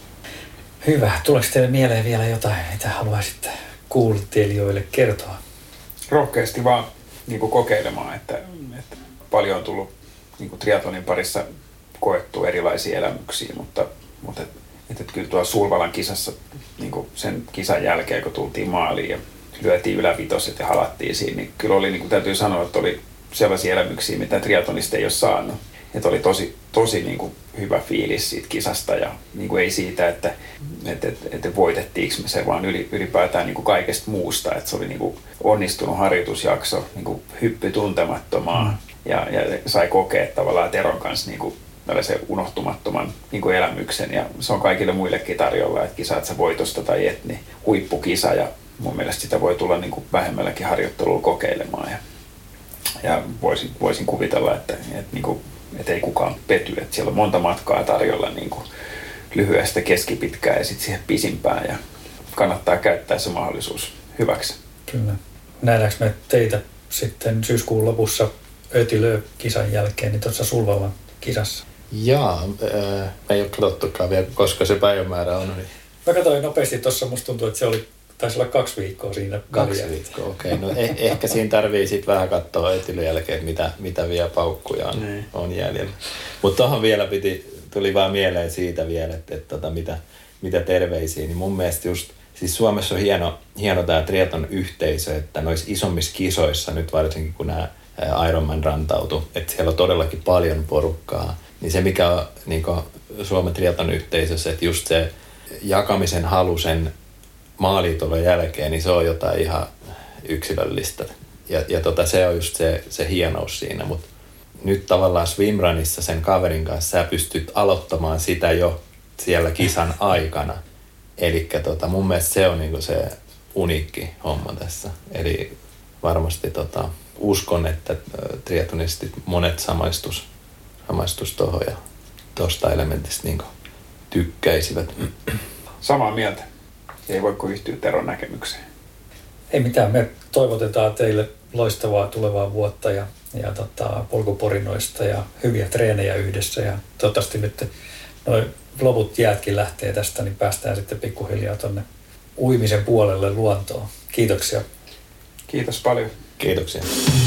Hyvä. Tuleeko teille mieleen vielä jotain, mitä haluaisitte kuulijoille kertoa? Rohkeasti vaan niin kuin kokeilemaan, että, että paljon on tullut niin kuin triathlonin parissa koettu erilaisia elämyksiä, mutta, mutta et, et, et kyllä tuolla Sulvalan kisassa niin kuin sen kisan jälkeen, kun tultiin maaliin ja lyötiin ylävitoset ja halattiin siinä, niin kyllä oli, niin kuin täytyy sanoa, että oli sellaisia elämyksiä, mitä triathlonista ei ole saanut. Että oli tosi, tosi niin kuin hyvä fiilis siitä kisasta ja niin kuin ei siitä, että, että, että, että voitettiinko me se, vaan ylipäätään niin kuin kaikesta muusta. Että se oli niin kuin onnistunut harjoitusjakso, niin kuin hyppy tuntemattomaan mm. ja, ja sai kokea tavallaan Teron kanssa niin kuin tällaisen unohtumattoman niin kuin elämyksen. Ja se on kaikille muillekin tarjolla, että kisaat sä voitosta tai et, niin huippukisa ja mun mielestä sitä voi tulla niin kuin vähemmälläkin harjoittelulla kokeilemaan. Ja, ja voisin, voisin kuvitella, että, että niin kuin että ei kukaan pety, että siellä on monta matkaa tarjolla niin kuin lyhyestä keskipitkää ja sitten siihen pisimpään ja kannattaa käyttää se mahdollisuus hyväksi. Kyllä. Nähdäänkö me teitä sitten syyskuun lopussa Ötilö-kisan jälkeen niin tuossa Sulvalan kisassa? Jaa, äh, ei ole katsottukaan vielä, koska se päivämäärä on. Niin... Mä katsoin nopeasti tuossa, musta tuntuu, että se oli, taisi olla kaksi viikkoa siinä. Kaksi väliä. viikkoa, okei. Okay. No eh- ehkä siinä tarvii sitten vähän katsoa Ötilön jälkeen, mitä, mitä vielä paukkuja on, niin. on jäljellä. Mutta tuohon vielä piti, tuli vaan mieleen siitä vielä, että, että, että mitä, mitä terveisiä, niin mun mielestä just, siis Suomessa on hieno, hieno tämä triathlon yhteisö, että noissa isommissa kisoissa, nyt varsinkin kun nämä Ironman rantautu, että siellä on todellakin paljon porukkaa, niin se mikä on niin Suomen triathlon yhteisössä, että just se jakamisen halu sen maaliitulon jälkeen, niin se on jotain ihan yksilöllistä. Ja, ja tota, se on just se, se hienous siinä, mutta nyt tavallaan swimrunissa sen kaverin kanssa sä pystyt aloittamaan sitä jo siellä kisan aikana. Eli tota, mun mielestä se on niinku se uniikki homma tässä. Eli varmasti tota, uskon, että triathlonistit monet samaistus, samaistus tuohon ja tuosta elementistä niinku tykkäisivät. Samaa mieltä. Ei voi kuin yhtyä Teron näkemykseen. Ei mitään, me toivotetaan teille loistavaa tulevaa vuotta ja, ja tota, polkuporinoista ja hyviä treenejä yhdessä. Ja toivottavasti nyt noi loput jäätkin lähtee tästä, niin päästään sitten pikkuhiljaa tuonne uimisen puolelle luontoon. Kiitoksia. Kiitos paljon. Kiitoksia.